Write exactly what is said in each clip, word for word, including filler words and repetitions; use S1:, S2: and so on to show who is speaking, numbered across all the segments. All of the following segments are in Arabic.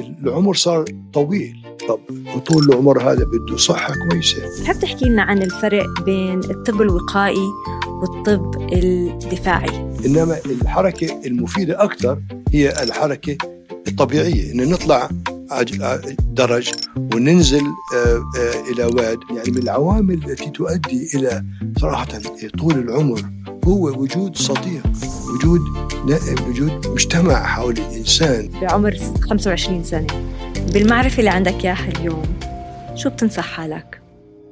S1: العمر صار طويل. طب طول العمر هذا بده صحة كويسة.
S2: تحب تحكي لنا عن الفرق بين الطب الوقائي والطب الدفاعي؟
S1: إنما الحركة المفيدة أكثر هي الحركة الطبيعية، إن نطلع درج وننزل إلى واد. يعني من العوامل التي تؤدي إلى صراحة طول العمر هو وجود صديق، وجود وجود مجتمع حول الإنسان.
S2: بعمر خمسة وعشرين سنة بالمعرفة اللي عندك إياها اليوم، شو بتنصح حالك؟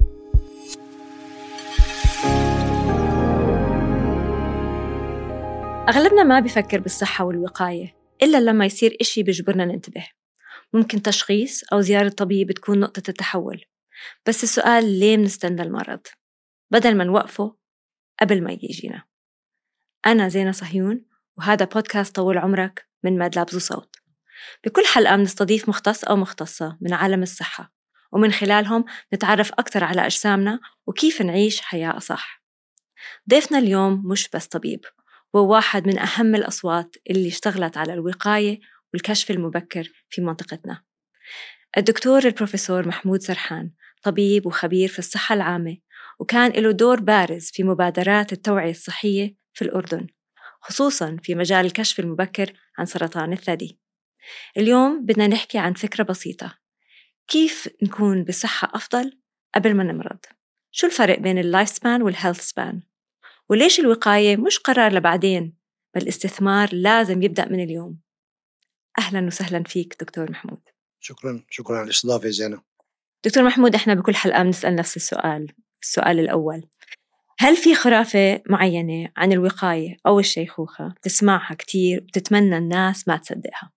S2: أغلبنا ما بيفكر بالصحة والوقاية إلا لما يصير إشي بيجبرنا ننتبه. ممكن تشخيص أو زيارة طبيب تكون نقطة التحول، بس السؤال ليه منستنى المرض بدل ما نوقفه قبل ما يجينا؟ أنا زينة صهيون، وهذا بودكاست طول عمرك من مادلابز وصوت. بكل حلقة بنستضيف مختص أو مختصة من عالم الصحة، ومن خلالهم نتعرف أكتر على أجسامنا وكيف نعيش حياة أصح. ضيفنا اليوم مش بس طبيب، هو واحد من أهم الأصوات اللي اشتغلت على الوقاية والكشف المبكر في منطقتنا. الدكتور البروفيسور محمود سرحان طبيب وخبير في الصحة العامة، وكان له دور بارز في مبادرات التوعية الصحية في الأردن، خصوصاً في مجال الكشف المبكر عن سرطان الثدي. اليوم بدنا نحكي عن فكرة بسيطة: كيف نكون بصحة أفضل قبل ما نمرض؟ شو الفرق بين اللايف سبان والهيلث سبان؟ وليش الوقاية مش قرار لبعدين، بل استثمار لازم يبدأ من اليوم؟ أهلاً وسهلاً فيك دكتور محمود.
S1: شكراً شكراً على الاستضافة زينة.
S2: دكتور محمود، إحنا بكل حلقة بنسأل نفس السؤال. السؤال الأول: هل في خرافة معينة عن الوقاية أو الشيخوخة تسمعها كتير وتتمنى الناس ما تصدقها؟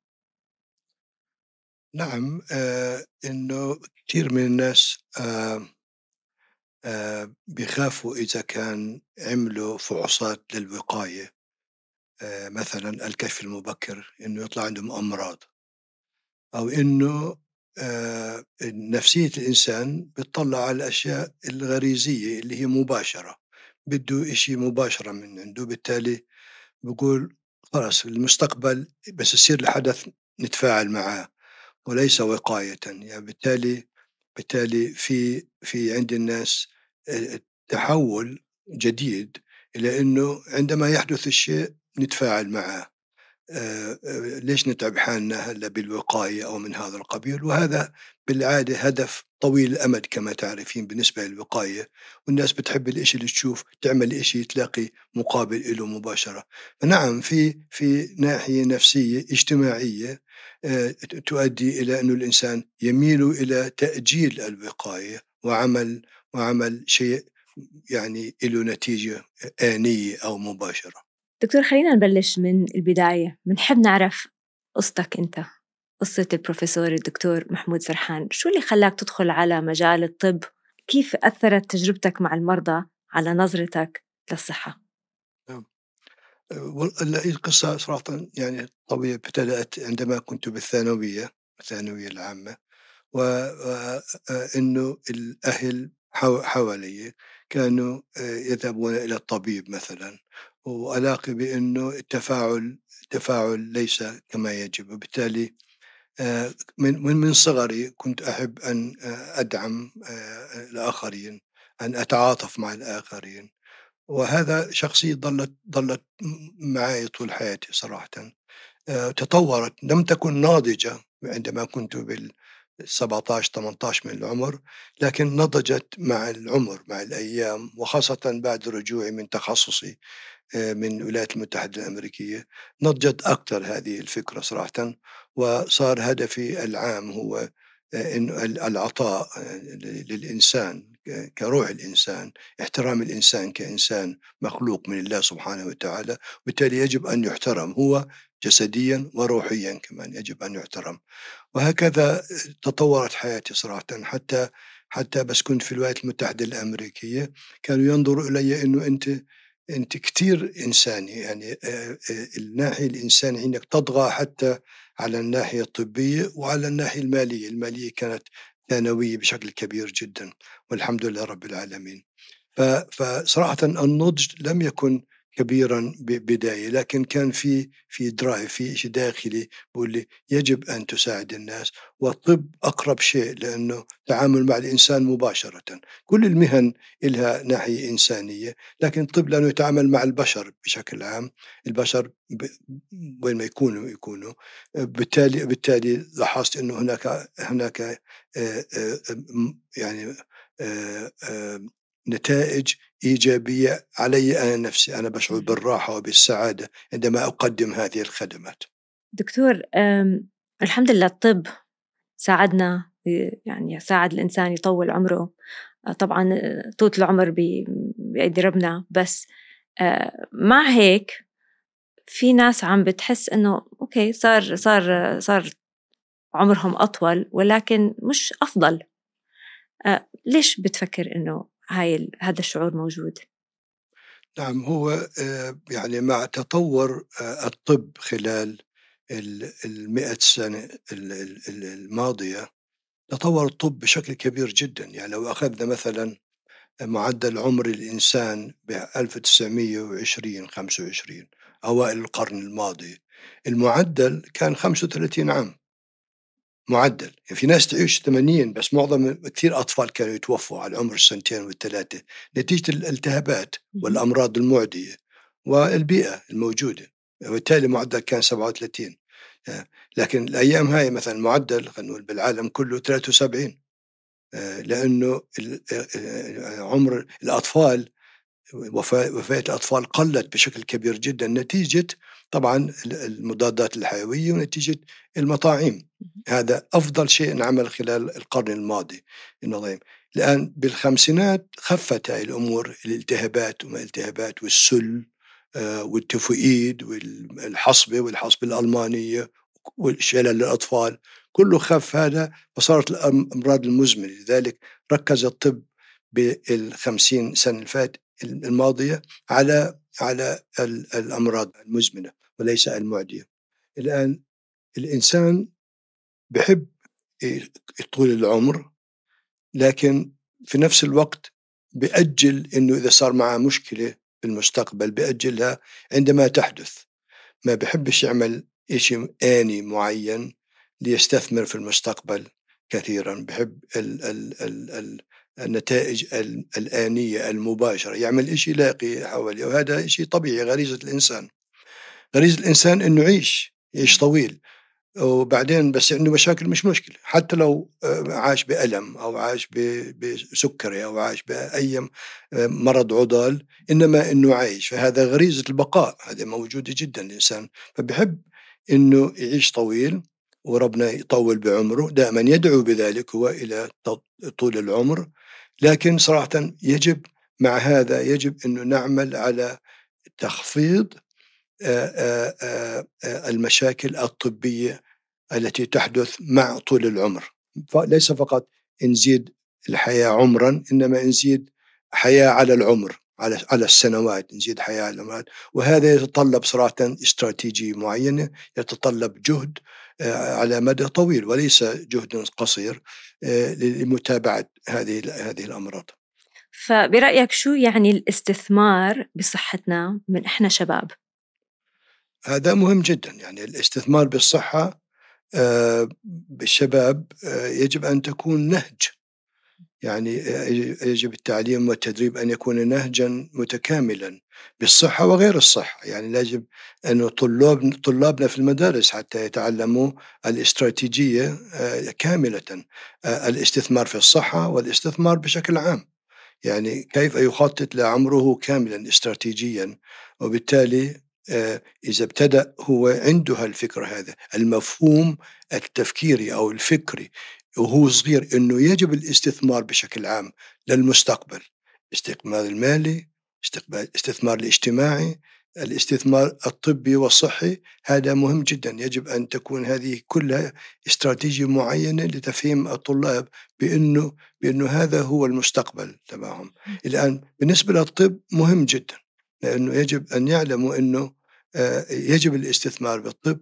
S1: نعم، آه إنه كثير من الناس آه آه بيخافوا إذا كان عملوا فحوصات للوقاية، آه مثلا الكشف المبكر، إنه يطلع عندهم أمراض، أو إنه آه نفسية الإنسان بتطلع على الأشياء الغريزية اللي هي مباشرة، بده إشي مباشرة من عنده، بالتالي بقول خلاص المستقبل بس يصير الحدث نتفاعل معه وليس وقاية. يعني بالتالي بالتالي في في عند الناس تحول جديد إلى أنه عندما يحدث الشيء نتفاعل معه. آه، آه، ليش نتعب حالنا هلا بالوقاية أو من هذا القبيل؟ وهذا بالعادة هدف طويل الأمد كما تعرفين بالنسبة للوقاية، والناس بتحب الإشي اللي تشوف تعمل إشي تلاقي مقابل له مباشرة. فنعم، في في ناحية نفسية اجتماعية آه، تؤدي إلى أنه الإنسان يميل إلى تأجيل الوقاية وعمل وعمل شيء يعني له نتيجة آنية أو مباشرة.
S2: دكتور، خلينا نبلش من البداية. بنحب نعرف قصتك أنت، قصة البروفيسور الدكتور محمود سرحان. شو اللي خلاك تدخل على مجال الطب؟ كيف أثرت تجربتك مع المرضى على نظرتك للصحة؟
S1: القصة صراحة يعني طويلة، ابتدأت عندما كنت بالثانوية الثانوية العامة، وإنه الأهل حوالي كانوا يذهبون إلى الطبيب مثلا، وألاقي بأنه التفاعل التفاعل ليس كما يجب، وبالتالي من من صغري كنت أحب أن أدعم الآخرين، أن أتعاطف مع الآخرين، وهذا شخصية ظلت ظلت معي طول حياتي صراحة. تطورت، لم تكن ناضجة عندما كنت بال سبعة عشر ثمانية عشر من العمر، لكن نضجت مع العمر مع الأيام، وخاصة بعد رجوعي من تخصصي من الولايات المتحدة الأمريكية نضجت أكثر هذه الفكرة صراحة. وصار هدفي العام هو إن العطاء للإنسان كروح الإنسان، احترام الإنسان كإنسان مخلوق من الله سبحانه وتعالى، وبالتالي يجب أن يحترم هو جسديا وروحيا كمان يجب أن يحترم. وهكذا تطورت حياتي صراحة، حتى حتى بس كنت في الولايات المتحدة الأمريكية كانوا ينظروا إلي إنه أنت أنت كتير إنساني، يعني الناحية الإنسانية عندك تطغى حتى على الناحية الطبية وعلى الناحية المالية. المالية كانت ثانوية بشكل كبير جدا، والحمد لله رب العالمين. فصراحة النضج لم يكن كبيرا بداية، لكن كان في في درايف، في شيء داخلي بيقول لي يجب أن تساعد الناس. والطب أقرب شيء لأنه تعامل مع الإنسان مباشرة. كل المهن لها ناحية إنسانية، لكن الطب لأنه يتعامل مع البشر بشكل عام. البشر ب... وين ما يكونوا يكونوا بالتالي بالتالي لاحظت أنه هناك هناك آه، آه، يعني آه، آه، نتائج إيجابية علي أنا نفسي. أنا بشعر بالراحة وبالسعادة عندما أقدم هذه الخدمات.
S2: دكتور، الحمد لله الطب ساعدنا، يعني ساعد الإنسان يطول عمره. طبعا طول العمر بأيدي ربنا، بس مع هيك في ناس عم بتحس إنه أوكي صار صار صار عمرهم أطول ولكن مش أفضل. ليش بتفكر إنه هاي هذا الشعور موجود؟
S1: نعم، هو يعني مع تطور الطب خلال المئة سنة الماضية تطور الطب بشكل كبير جدا. يعني لو أخذنا مثلا معدل عمر الإنسان ب ألف وتسعمئة وعشرين خمسة وعشرين أوائل القرن الماضي، المعدل كان خمسة وثلاثين عام معدل. يعني في ناس تعيش ثمانين، بس معظم كثير أطفال كانوا يتوفوا على عمر السنتين والثلاثة نتيجة الالتهابات والأمراض المعدية والبيئة الموجودة، وبالتالي معدل كان سبعة وثلاثين. لكن الأيام هاي مثلا معدل خلينا نقول بالعالم كله ثلاثة وسبعين، لأنه عمر الأطفال وفاة الأطفال قلت بشكل كبير جدا نتيجة طبعا المضادات الحيوية ونتيجة المطاعيم. هذا أفضل شيء نعمل خلال القرن الماضي النظيم. الآن بالخمسينات خفت هاي الأمور، الالتهابات وما الالتهابات والسل والتيفوئيد والحصبة والحصبة الألمانية والشلل للأطفال كله خف هذا، فصارت الأمراض المزمنة. لذلك ركز الطب بالخمسين سنة الفات الماضية على على الأمراض المزمنة وليس المعدية. الآن الإنسان بحب طول العمر، لكن في نفس الوقت بأجل إنه إذا صار معه مشكلة في المستقبل بأجلها عندما تحدث. ما بحبش يعمل إشي آني معين ليستثمر في المستقبل كثيرا. بحب ال ال ال ال النتائج الآنية المباشرة، يعمل إشي لاقي حواليه، وهذا إشي طبيعي. غريزة الإنسان غريزة الإنسان إنه يعيش يعيش طويل، وبعدين بس عنده مشاكل مش مشكلة. حتى لو عاش بألم أو عاش بسكري أو عاش بأي مرض عضال، إنما إنه عايش، فهذا غريزة البقاء هذا موجودة جدا الإنسان. فبحب إنه يعيش طويل وربنا يطول بعمره، دائما يدعو بذلك هو إلى طول العمر. لكن صراحة يجب مع هذا يجب أنه نعمل على تخفيض المشاكل الطبية التي تحدث مع طول العمر. ليس فقط نزيد الحياة عمرا، إنما نزيد حياة على العمر، على على السنوات، نزيد حياة على السنوات. وهذا يتطلب صراحة استراتيجية معينة، يتطلب جهد على مدى طويل وليس جهد قصير لمتابعة هذه هذه الأمراض.
S2: فبرأيك شو يعني الاستثمار بصحتنا من إحنا شباب؟
S1: هذا مهم جدا. يعني الاستثمار بالصحة بالشباب يجب أن تكون نهج. يعني يجب التعليم والتدريب أن يكون نهجا متكاملا بالصحة وغير الصحة. يعني يجب أن طلاب طلابنا في المدارس حتى يتعلموا الاستراتيجية كاملة، الاستثمار في الصحة والاستثمار بشكل عام. يعني كيف يخطط لعمره كاملا استراتيجيا، وبالتالي إذا ابتدأ هو عنده الفكرة، هذا المفهوم التفكيري أو الفكري وهو صغير، أنه يجب الاستثمار بشكل عام للمستقبل، استثمار المالي، استثمار الاجتماعي، الاستثمار الطبي والصحي. هذا مهم جدا. يجب أن تكون هذه كلها استراتيجية معينة لتفهيم الطلاب بأنه بأنه هذا هو المستقبل تبعهم. الآن بالنسبة للطب مهم جدا، لأنه يجب أن يعلموا أنه يجب الاستثمار بالطب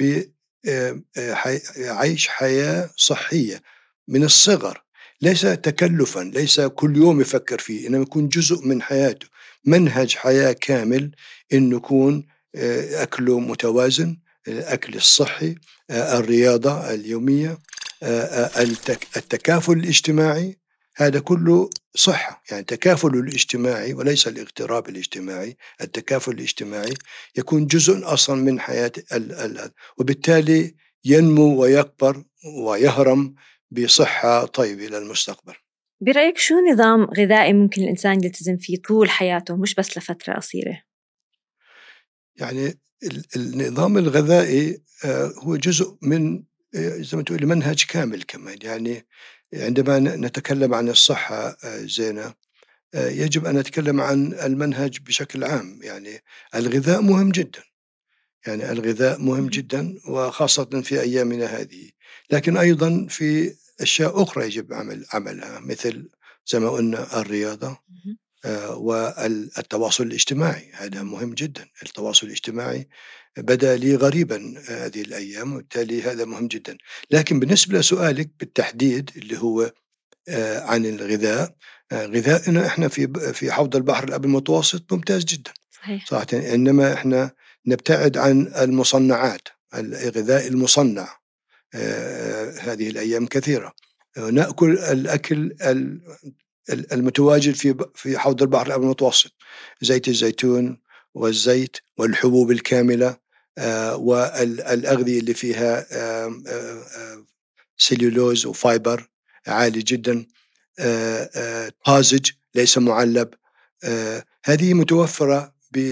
S1: بعيش حياة صحية من الصغر، ليس تكلفا، ليس كل يوم يفكر فيه، إنما يكون جزء من حياته. منهج حياة كامل، إنه يكون آه، أكله متوازن، الأكل الصحي، آه، الرياضة اليومية، آه، آه، التك- التكافل الاجتماعي. هذا كله صحة، يعني التكافل الاجتماعي وليس الاغتراب الاجتماعي. التكافل الاجتماعي يكون جزء أصلا من حياة ال ال وبالتالي ينمو ويكبر ويهرم بصحة طيبة للمستقبل.
S2: برأيك شو نظام غذائي ممكن الإنسان يلتزم فيه طول حياته مش بس لفترة قصيرة؟
S1: يعني ال- النظام الغذائي آه، هو جزء من آه، زي ما تقول منهج كامل كمان. يعني عندما ن- نتكلم عن الصحة آه، زينة، آه، يجب أن نتكلم عن المنهج بشكل عام. يعني الغذاء مهم جدا، يعني الغذاء مهم
S2: مهم.
S1: جدا وخاصة في أيامنا هذه. لكن أيضا في أشياء أخرى يجب عمل عملها، مثل زي ما قلنا الرياضة
S2: مهم.
S1: آه، والتواصل الاجتماعي. هذا مهم جدا. التواصل الاجتماعي بدأ لي غريبا آه، هذه الأيام، وبالتالي هذا مهم جدا. لكن بالنسبة لسؤالك بالتحديد اللي هو آه، عن الغذاء، آه، غذائنا احنا في في حوض البحر الأبيض المتوسط ممتاز جدا
S2: صحيح.
S1: صراحة. إنما احنا نبتعد عن المصنعات، الغذاء المصنع آه، هذه الأيام كثيرة. آه، نأكل الأكل ال- ال- المتواجد في في حوض البحر الأبيض المتوسط، زيت الزيتون والزيت والحبوب الكاملة، آه، والأغذية اللي فيها آه، آه، آه، سليولوز وفايبر عالي جدا، آه، آه، طازج ليس معلب. آه، هذه متوفرة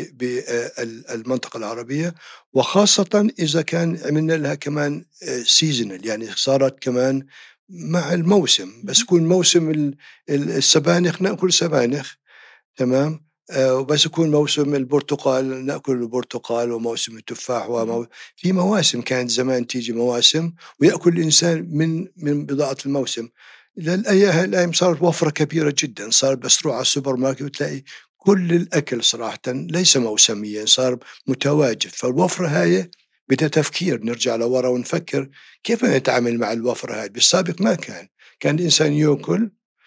S1: بالمنطقة العربية، وخاصة إذا كان عملنا لها كمان سيزونال، يعني صارت كمان مع الموسم. بس
S2: مهم.
S1: يكون موسم ال- ال- السبانخ نأكل سبانخ، تمام. آه، وبس يكون موسم البرتقال نأكل البرتقال، وموسم التفاح
S2: مهم.
S1: ومو... في مواسم كانت زمان تيجي مواسم ويأكل الإنسان من من بضاعة الموسم. للأيام الأيام صارت وفرة كبيرة جدا، صار بس تروح على السوبر ماركت وتلاقي كل الأكل صراحة ليس موسميا، صار متواجد. فالوفرة هاي بدها تفكير، نرجع لورا ونفكر كيف نتعامل مع الوفرة هاي. بالسابق ما كان، كان الإنسان يأكل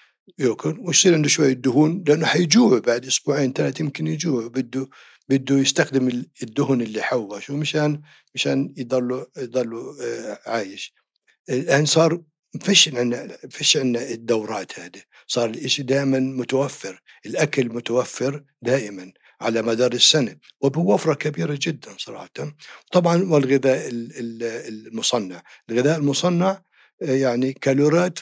S1: ياكل ويصير عنده شوية دهون، لأنه حيجوع بعد أسبوعين ثلاثة، يمكن يجوع، بده بده يستخدم ال- الدهن اللي حوشه مشان مشان يضله يضله آه، عايش. الآن صار فيش عندنا فيش عندنا الدورات هذه، صار الإشي دائما متوفر، الأكل متوفر دائما على مدار السنة وبوفرة كبيرة جدا صراحة. طبعا والغذاء ال- ال- المصنع، الغذاء المصنع آه، يعني كالورات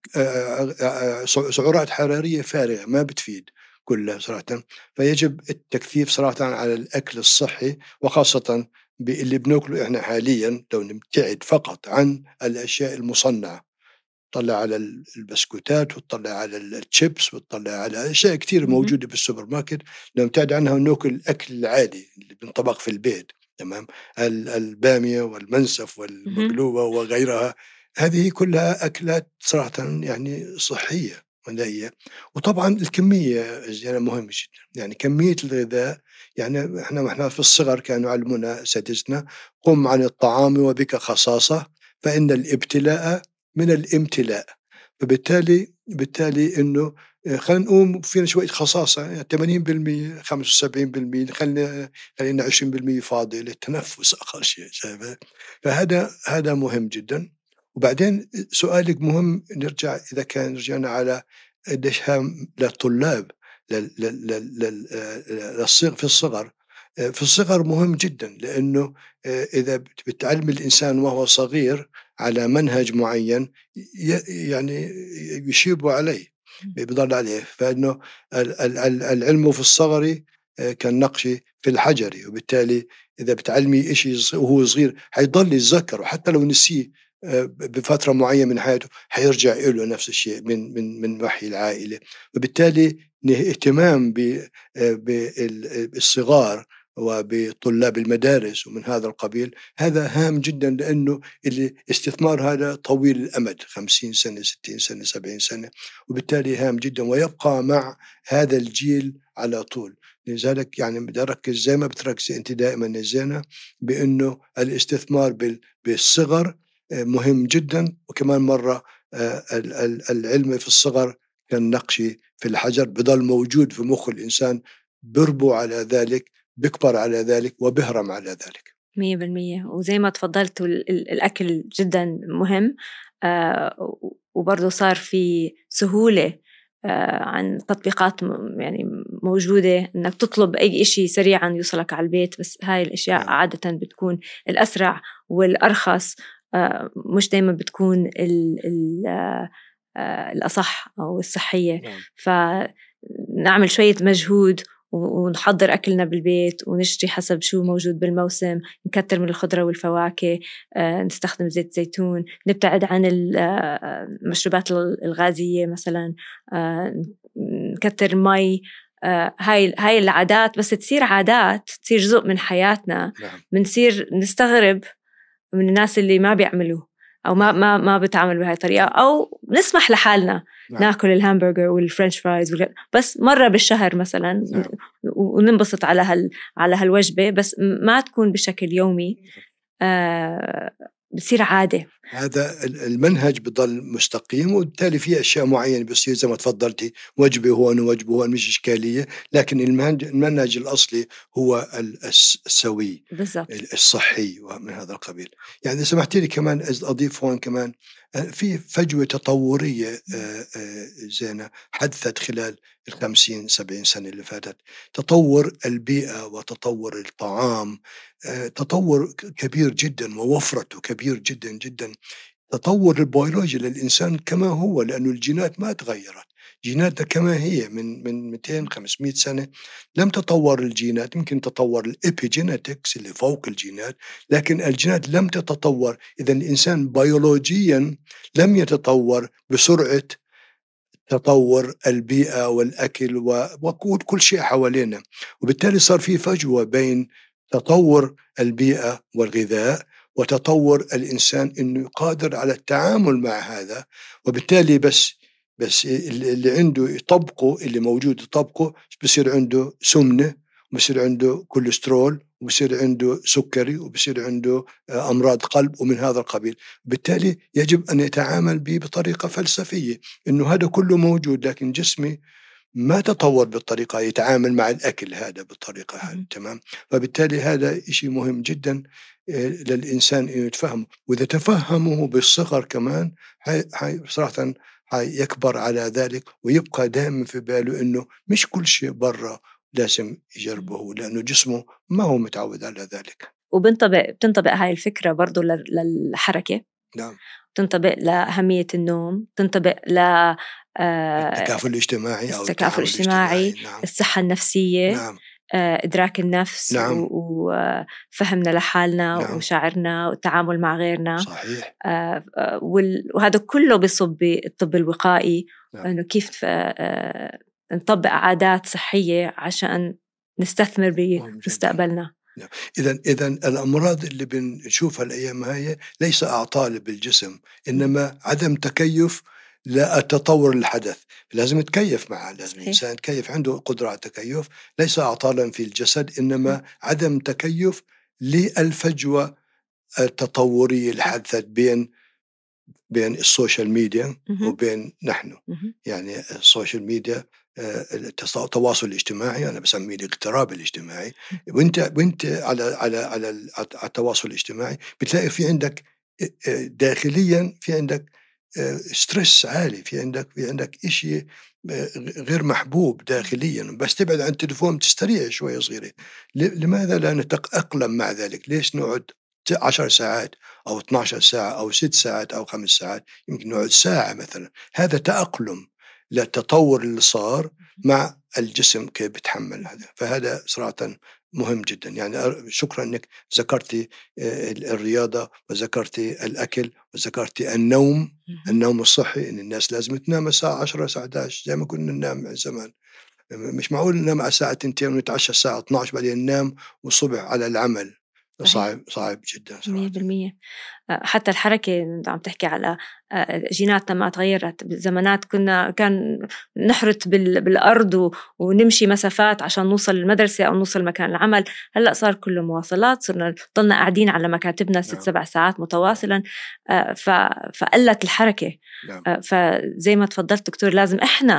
S1: آه، آه، سعرات حرارية فارغة ما بتفيد كلها صراحة. فيجب التكثيف صراحة على الأكل الصحي، وخاصة باللي بناكله احنا حاليا. لو نبتعد فقط عن الأشياء المصنعة، تطلع على البسكوتات وتطلع على الشيبس وتطلع على أشياء كثير
S2: مهم.
S1: موجودة بالسوبر ماركت، لو نبتعد عنها وناكل الأكل العادي اللي بنطبخ في البيت، تمام، ال- البامية والمنسف
S2: مهم.
S1: والمقلوبة وغيرها، هذه كلها أكلات صراحة يعني صحية غذائية. وطبعا الكمية يعني مهمة جدا، يعني كمية الغذاء. يعني احنا واحنا في الصغر كانوا يعلمونا اساتذتنا: قم عن الطعام وبك خصاصة، فإن الابتلاء من الامتلاء. فبالتالي بالتالي انه آه، خلينا نقوم فينا شويه خصاصه، يعني ثمانين بالمئة خمسة وسبعين بالمئة، خلينا خلينا عشرين بالمئة فاضي للتنفس اقل شيء، شايفه؟ فهذا هذا مهم جدا. وبعدين سؤالك مهم، نرجع اذا كان رجعنا على قديش هام للطلاب لل- لل- لل- لل- آه، للصغ- في الصغر. آه، في الصغر مهم جدا، لانه آه، اذا بت- بتعلم الانسان وهو صغير على منهج معين ي- يعني يشيب عليه، بيضل عليه. فإنه ال- ال- ال- العلم في الصغر آه، كالنقش في الحجر. وبالتالي إذا بتعلمي إشي ص- وهو صغير حيضل يتذكره، حتى لو نسيه آه، بفترة معينة من حياته حيرجع له نفس الشيء من من من وحي العائلة. وبالتالي نه- اهتمام ب- آه، بالصغار وبطلاب المدارس ومن هذا القبيل، هذا هام جدا، لأنه الاستثمار هذا طويل الأمد، خمسين سنة ستين سنة سبعين سنة، وبالتالي هام جدا ويبقى مع هذا الجيل على طول. لذلك يعني بدي أركز زي ما بتركزي أنت دائما يا زينة، بأنه الاستثمار بال- بالصغر آه، مهم جدا. وكمان مرة آه، ال- ال- العلم في الصغر كالنقش في الحجر، بضل موجود في مخ الإنسان بربو على ذلك، بكبر على ذلك، وبهرم على ذلك.
S2: مية بالمية. وزي ما تفضلت الأكل جدا مهم، آه وبرضه صار في سهولة آه عن تطبيقات يعني موجودة إنك تطلب أي إشي سريعا يوصلك على البيت، بس هاي الأشياء نعم. عادة بتكون الأسرع والأرخص، آه مش دايما بتكون ال ال آه الأصح أو الصحية. نعم. فنعمل شوية مجهود ونحضر أكلنا بالبيت ونشتري حسب شو موجود بالموسم، نكتر من الخضرة والفواكه، آه، نستخدم زيت زيتون، نبتعد عن المشروبات الغازية مثلا، آه، نكتر مي. آه، هاي هاي العادات بس تصير عادات، تصير جزء من حياتنا. نعم. بنصير نستغرب من الناس اللي ما بيعملوه أو ما ما ما بتعامل بهاي الطريقة، أو نسمح لحالنا نعم. ناكل الهامبرجر والفرنش فرايز بس مرة بالشهر مثلا. نعم. وننبسط على هال على هالوجبة، بس ما تكون بشكل يومي، آه بصير عادة.
S1: هذا المنهج بضل مستقيم، وبالتالي في أشياء معينة بصير زي ما تفضلتي، وجبة هون ووجبة هون مش إشكالية، لكن المنهج, المنهج الأصلي هو السوي بالزبط. الصحي ومن هذا القبيل. يعني إذا سمحتي لي كمان أضيف هون كمان في فجوة تطورية زينة حدثت خلال الخمسين سبعين سنة اللي فاتت. تطور البيئة وتطور الطعام تطور كبير جدا، ووفرته كبير جدا جدا. تطور البيولوجي للإنسان كما هو، لأنه الجينات ما تغيرت، جيناتنا كما هي من من مئتين خمسمئة سنة لم تطور الجينات. يمكن تطور الإبيجينيتكس اللي فوق الجينات، لكن الجينات لم تتطور. إذا الإنسان بيولوجيا لم يتطور بسرعة تطور البيئة والأكل ووقود كل شيء حوالينا، وبالتالي صار في فجوة بين تطور البيئة والغذاء وتطور الإنسان إنه قادر على التعامل مع هذا. وبالتالي بس بس اللي عنده يطبقه، اللي موجود يطبقه، بصير عنده سمنة، وبصير عنده كوليسترول، وبصير عنده سكري، وبصير عنده أمراض قلب ومن هذا القبيل. بالتالي يجب أن يتعامل به بطريقة فلسفية، إنه هذا كله موجود، لكن جسمي ما تطور بالطريقة يتعامل مع الأكل هذا بالطريقة هذه. تمام. فبالتالي هذا إشي مهم جدا للإنسان إنه يتفهمه، وإذا تفهمه بالصغر كمان هاي هاي صراحة هاي يكبر على ذلك، ويبقى دائما في باله إنه مش كل شيء برا لازم يجربه، لأنه جسمه ما هو متعود على ذلك.
S2: وبنطبق بتنطبق هاي الفكرة برضو للحركة.
S1: نعم.
S2: تنطبق لأهمية النوم، تنطبق ل
S1: التكافل الاجتماعي أو
S2: التكافل الاجتماعي،
S1: نعم.
S2: الصحة النفسية.
S1: نعم.
S2: إدراك النفس.
S1: نعم.
S2: وفهمنا لحالنا. نعم. وشعرنا والتعامل مع غيرنا.
S1: صحيح.
S2: وهذا كله بيصب بالطب الوقائي. نعم. إنه كيف نطبق عادات صحية عشان نستثمر بمستقبلنا.
S1: إذا إذا الأمراض اللي بنشوفها الأيام هاي ليس أعطال بالجسم، إنما عدم تكيف للتطور الحدث. لازم يتكيف معه، لازم الإنسان يتكيف، عنده قدرة على التكيف، ليس أعطالا في الجسد، إنما عدم تكيف للفجوة التطورية اللي حدثت بين بين السوشيال ميديا وبين نحن. يعني السوشيال ميديا التواصل الاجتماعي، أنا بسميه الاقتراب الاجتماعي. وانت وانت على على على التواصل الاجتماعي بتلاقي في عندك داخليا في عندك ستريس عالي، في عندك في عندك إشي غير محبوب داخليا، بس تبعد عن التليفون تستريح شوية صغيرة. لماذا لا نتأقلم مع ذلك؟ ليش نقعد عشر ساعات أو اثنتي عشرة ساعة أو ست ساعات أو خمس ساعات؟ يمكن نقعد ساعة مثلا. هذا تأقلم للتطور اللي صار مع الجسم كيف بيتحمل هذا. فهذا صراحة مهم جدا. يعني شكرا أنك ذكرتي الرياضة وذكرتي الأكل وذكرتي النوم. النوم الصحي، إن الناس لازم تنام الساعة عشرة الساعة إحدى عشر زي ما كنا ننام زمان. مش معقول ننام على الساعة اثنتين ونتعشى الساعة اثنتي عشرة بعدين ننام والصبح على العمل. صعب صعب جدا صراحة.
S2: مية بالمية. حتى الحركة عم تحكي على جيناتنا ما تغيرت. بالزمانات كنا كان نحرت بالأرض ونمشي مسافات عشان نوصل المدرسة أو نوصل مكان العمل. هلأ صار كله مواصلات، صرنا ضلنا قاعدين على مكاتبنا ست سبع ساعات متواصلا. فقلت الحركة. فزي ما تفضلت دكتور، لازم إحنا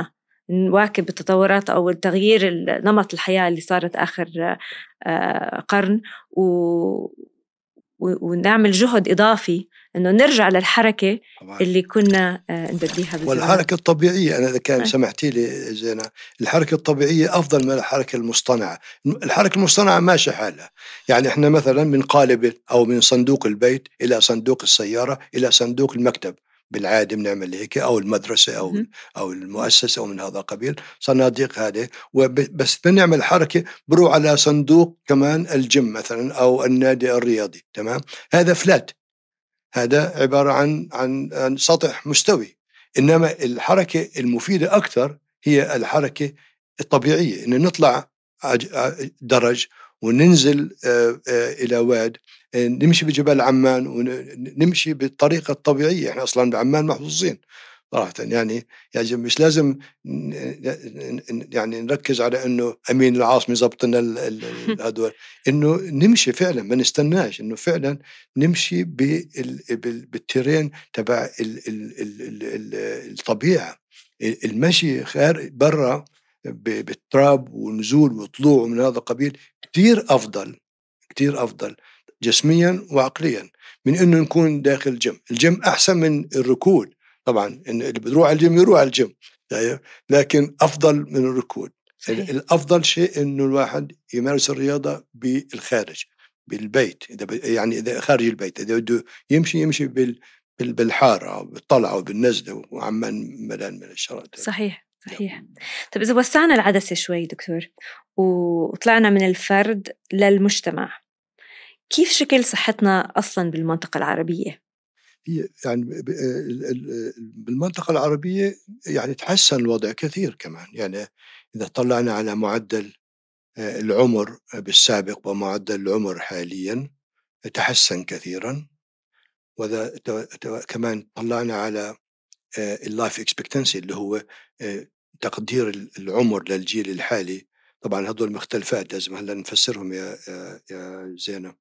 S2: نواكب التطورات أو التغيير نمط الحياة اللي صارت آخر قرن و... ونعمل جهد إضافي إنه نرجع للحركة طبعا. اللي كنا ندبيها بالزمان.
S1: والحركة الطبيعية أنا إذا كان سمحتي لي زينة، الحركة الطبيعية أفضل من الحركة المصطنعة. الحركة المصطنعة ماشي حالها، يعني إحنا مثلا من قالب أو من صندوق البيت إلى صندوق السيارة إلى صندوق المكتب، بالعادة بنعمل هيك، أو المدرسة أو أو المؤسسة أو من هذا القبيل، صناديق هذه. وبس بنعمل حركة بروح على صندوق كمان الجيم مثلا أو النادي الرياضي، تمام؟ هذا فلات، هذا عبارة عن عن عن سطح مستوي. إنما الحركة المفيدة أكثر هي الحركة الطبيعية، إن نطلع درج وننزل إلى واد، نمشي بجبل عمان ونمشي بالطريقة الطبيعية. إحنا أصلاً بعمان محظوظين صراحة، يعني يعني مش لازم يعني نركز على إنه أمين العاصمة يضبط لنا هذول، إنه نمشي فعلاً، ما نستناش، إنه فعلاً نمشي بالتيرين تبع الطبيعة. المشي خارج برا بالتراب ونزول وطلوع من هذا القبيل كتير أفضل، كتير أفضل جسميا وعقليا من إنه نكون داخل الجيم. الجيم أحسن من الركود طبعا، إن اللي بيروح على الجيم يروح على الجيم، لكن أفضل من الركود. الأفضل شيء إنه الواحد يمارس الرياضة بالخارج، بالبيت، إذا يعني إذا خارج البيت، إذا بده يمشي يمشي بال بالحارة أو بالطلعة أو بالنزلة، وعمان ملان من الشرائط.
S2: صحيح صحيح. طب إذا وسعنا العدسة شوي دكتور وطلعنا من الفرد للمجتمع، كيف شكل صحتنا أصلاً بالمنطقة العربية؟
S1: هي يعني بالمنطقة العربية يعني تحسن الوضع كثير كمان. يعني إذا طلعنا على معدل العمر بالسابق ومعدل العمر حاليا تحسن كثيرا. وإذا كمان طلعنا على اللايف اكسبكتنسي اللي هو تقدير العمر للجيل الحالي، طبعا هذول مختلفات لازم هلا نفسرهم يا يا زينة.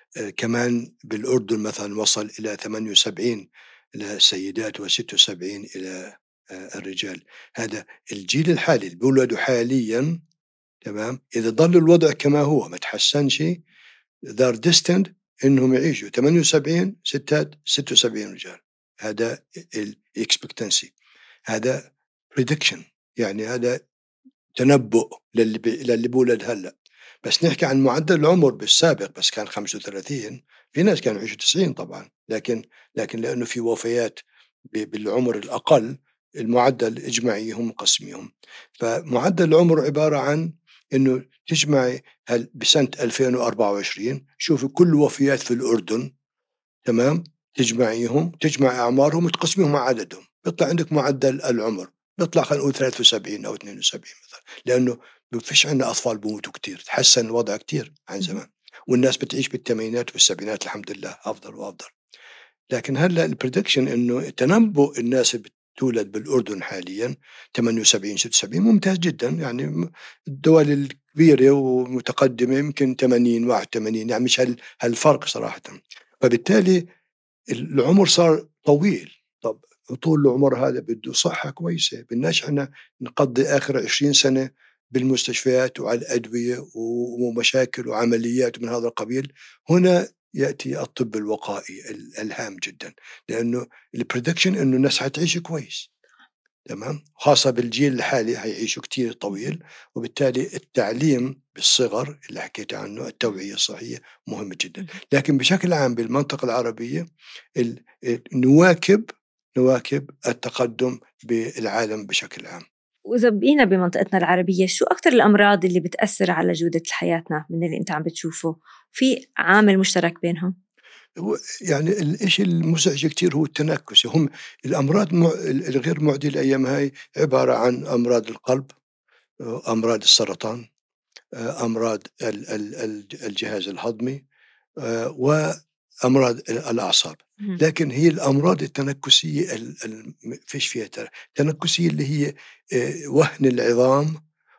S1: كمان بالأردن مثلا وصل إلى ثمانية وسبعين للسيدات وستة وسبعين إلى الرجال. هذا الجيل الحالي اللي بيولدوا حاليا، تمام؟ إذا ظل الوضع كما هو ما تحسن شيء، they're destined إنهم يعيشوا ثمانية وسبعين ستات ستة وسبعين رجال. هذا الاكسبكتنسي، هذا prediction، يعني هذا تنبؤ للي للي بولد هلا. بس نحكي عن معدل العمر بالسابق بس كان خمسة وثلاثين، في ناس كانوا يعيشوا تسعين طبعا، لكن لكن لأنه في وفيات بالعمر الأقل، المعدل إجماعي هم قسميهم. فمعدل العمر عبارة عن إنه تجمعي بسنة ألفين وأربعة وعشرين شوفي كل وفيات في الأردن، تمام؟ تجمعيهم، تجمع أعمارهم وتقسميهم مع عددهم، بيطلع عندك معدل العمر، بيطلع خلينا نقول ثلاثة وسبعين أو اثنين وسبعين مثلا، لأنه ما فيش عندنا أطفال بموتوا كتير، تحسن الوضع كتير عن زمان، والناس بتعيش بالثمانينات والسبعينات الحمد لله أفضل وأفضل. لكن هلا البريدكشن إنه تنبؤ الناس تولد بالأردن حاليا ثمانية وسبعين ستة وسبعين ممتاز جدا. يعني الدول الكبيرة ومتقدمة يمكن ثمانين واحد وثمانين، يعني مش هالفرق صراحة. فبالتالي العمر صار طويل. طب طول العمر هذا بده صحة كويسة، بدناش احنا نقضي آخر عشرين سنة بالمستشفيات وعلى الأدوية ومشاكل وعمليات من هذا القبيل. هنا يأتي الطب الوقائي الهام جدا، لأنه البريدكشن إنه الناس حتعيش كويس، تمام؟ خاصة بالجيل الحالي هيعيشوا كتير طويل. وبالتالي التعليم بالصغر اللي حكيت عنه، التوعية الصحية مهمة جدا. لكن بشكل عام بالمنطقة العربية نواكب نواكب التقدم بالعالم بشكل عام.
S2: وإذا بقينا بمنطقتنا العربية، شو أكتر الأمراض اللي بتأثر على جودة حياتنا من اللي أنت عم بتشوفه؟ في عامل مشترك بينهم؟
S1: يعني الإشي المزعج كتير هو التنكس. هم الأمراض الغير معدية أيام هاي عبارة عن أمراض القلب، أمراض السرطان، أمراض الجهاز الهضمي، وأمراض الأعصاب. لكن هي الأمراض التنكسية فيش فيها تنكسية اللي هي وهن العظام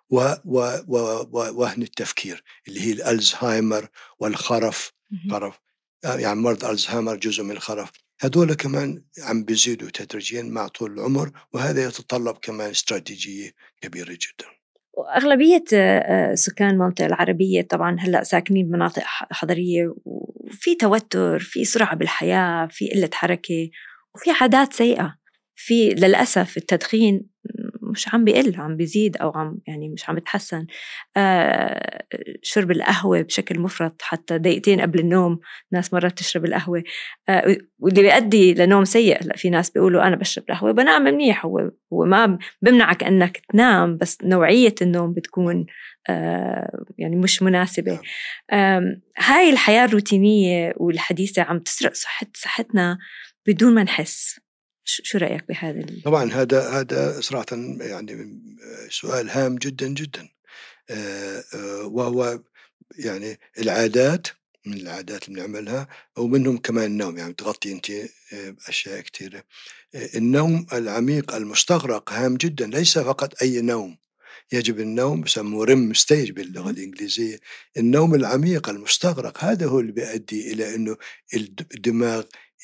S1: ووهن التفكير، اللي هي الألزهايمر والخرف. خرف يعني مرض ألزهايمر جزء من الخرف، هذول كمان عم بيزيدوا تدريجيا مع طول العمر، وهذا يتطلب كمان استراتيجية كبيرة جدا.
S2: وأغلبية آه، سكان المنطقة العربية طبعا هلأ ساكنين بمناطق ح- حضرية، وفي توتر، في سرعة بالحياة، في قلة حركة، وفي عادات سيئة. في للأسف التدخين مش عم بيقل، عم بيزيد، أو عم يعني مش عم بتحسن. آه شرب القهوة بشكل مفرط، حتى دقيقتين قبل النوم ناس مرات تشرب القهوة، آه واللي بيؤدي لنوم سيء. هلا في ناس بيقولوا أنا بشرب القهوة بنام منيح، هو هو ما بمنعك أنك تنام، بس نوعية النوم بتكون آه يعني مش مناسبة.
S1: نعم.
S2: آه هاي الحياة الروتينية والحديثة عم تسرق صحة صحتنا بدون ما نحس. شو رأيك بهذا ال...
S1: طبعا هذا هذا صراحة يعني سؤال هام جدا جدا. آه، آه، وهو يعني العادات، من العادات اللي بنعملها، ومنهم كمان النوم. يعني تغطي أنت آه، أشياء كثيرة. آه، النوم العميق المستغرق هام جدا، ليس فقط أي نوم. يجب النوم بسموه ريم ستيج باللغة الإنجليزية. النوم العميق المستغرق هذا هو اللي بيؤدي إلى أنه الدماغ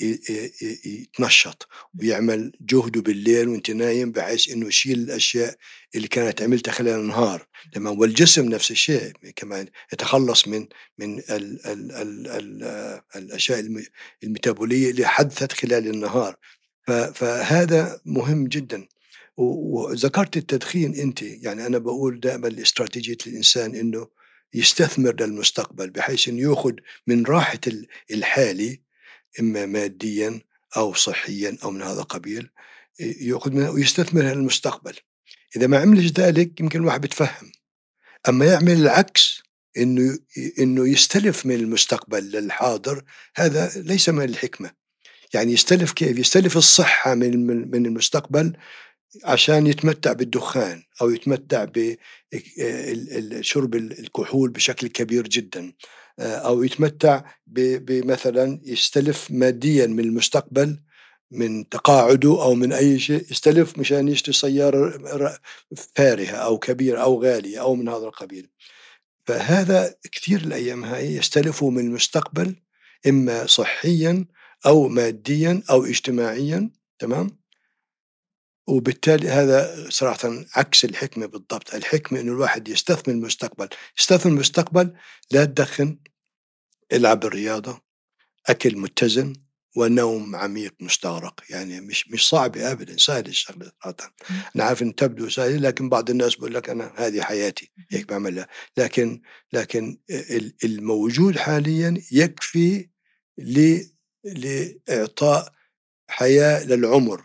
S1: يتنشط ويعمل جهده بالليل وانت نايم، بحيث انه يشيل الاشياء اللي كانت عملتها خلال النهار. تمام. والجسم نفس الشيء كمان يتخلص من من ال ال ال ال الاشياء الميتابوليه اللي حدثت خلال النهار. فهذا مهم جدا. وذكرت التدخين أنت، يعني أنا بقول دائما لاستراتيجية الإنسان أنه يستثمر للمستقبل، بحيث أنه يأخذ من راحة الحالي، إما ماديا أو صحيا أو من هذا القبيل، يأخذ منها ويستثمرها للمستقبل. إذا ما عملش ذلك يمكن الواحد بيتفهم. أما يعمل العكس، إنه إنه يستلف من المستقبل للحاضر، هذا ليس من الحكمة. يعني يستلف كيف؟ يستلف الصحة من من المستقبل عشان يتمتع بالدخان أو يتمتع بشرب الكحول بشكل كبير جدا، أو يتمتع بمثلا يستلف ماديا من المستقبل، من تقاعده أو من أي شيء، يستلف مشان يشتري سيارة فارهة أو كبيرة أو غالية أو من هذا القبيل. فهذا كثير الأيام هاي يستلفوا من المستقبل، إما صحيا أو ماديا أو اجتماعيا. تمام. وبالتالي هذا صراحة عكس الحكمة بالضبط. الحكمة إنه الواحد يستثمر المستقبل. يستثمر المستقبل، لا تدخن، العب الرياضة، أكل متزن، ونوم عميق مستغرق. يعني مش مش صعبة أبدا، سهل الشغلة صراحة. أنا عارف إن تبدو سهلة، لكن بعض الناس بقول لك أنا هذه حياتي هيك بعملها. لكن لكن الموجود حاليا يكفي لإعطاء حياة للعمر.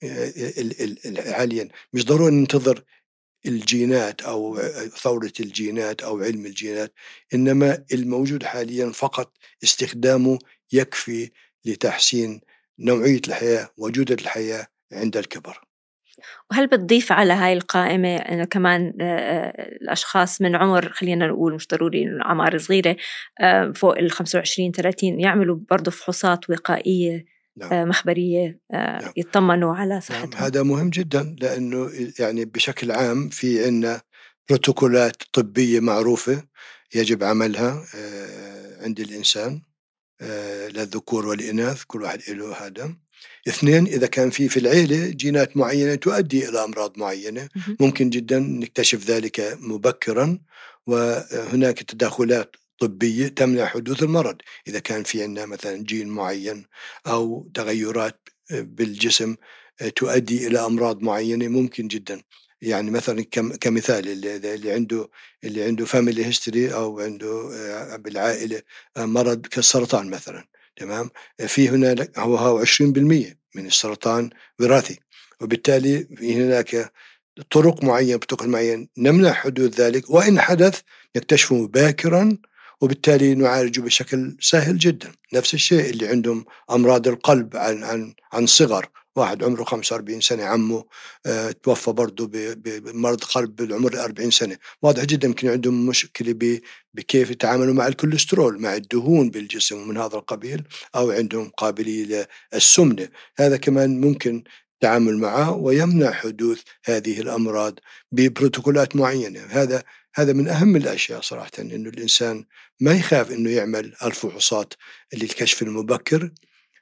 S1: حاليا مش ضروري ننتظر الجينات أو ثورة الجينات أو علم الجينات، إنما الموجود حاليا فقط استخدامه يكفي لتحسين نوعية الحياة وجودة الحياة عند الكبر.
S2: وهل بتضيف على هاي القائمة أنه كمان الأشخاص من عمر، خلينا نقول مش ضروري أعمار صغيرة، فوق ال خمسة وعشرين ثلاثين، يعملوا برضو فحوصات وقائية
S1: نعم.
S2: مخبرية
S1: نعم.
S2: يطمنوا على
S1: نعم.
S2: صحتهم؟
S1: هذا مهم جدا، لأنه يعني بشكل عام في عنا بروتوكولات طبية معروفة يجب عملها عند الإنسان، للذكور والإناث، كل واحد له هذا. اثنين، إذا كان في في العيلة جينات معينة تؤدي إلى أمراض معينة، ممكن جدا نكتشف ذلك مبكرا، وهناك تدخلات طبية تمنع حدوث المرض. إذا كان في عندنا مثلا جين معين أو تغيرات بالجسم تؤدي إلى أمراض معينة، ممكن جدا. يعني مثلا كمثال، اللي, اللي عنده اللي عنده فاميلي هيستوري أو عنده بالعائلة مرض كالسرطان مثلا. تمام. في هنا هو هو عشرين بالمئة من السرطان وراثي، وبالتالي في هناك طرق معينة بطرق معينة نمنع حدوث ذلك، وإن حدث نكتشفه باكرا، وبالتالي نعالجه بشكل سهل جدا. نفس الشيء اللي عندهم أمراض القلب عن عن عن صغر. واحد عمره خمسة وأربعين سنة، عمه آه توفى برضه بمرض قلب بالعمر أربعين سنة. واضح جدا يمكن عندهم مشكلة بكيف يتعاملوا مع الكوليسترول، مع الدهون بالجسم ومن هذا القبيل، أو عندهم قابلية للسمنة. هذا كمان ممكن التعامل معه ويمنع حدوث هذه الأمراض ببروتوكولات معينة. هذا هذا من أهم الأشياء صراحة، إنه الإنسان ما يخاف إنه يعمل الفحوصات للكشف المبكر،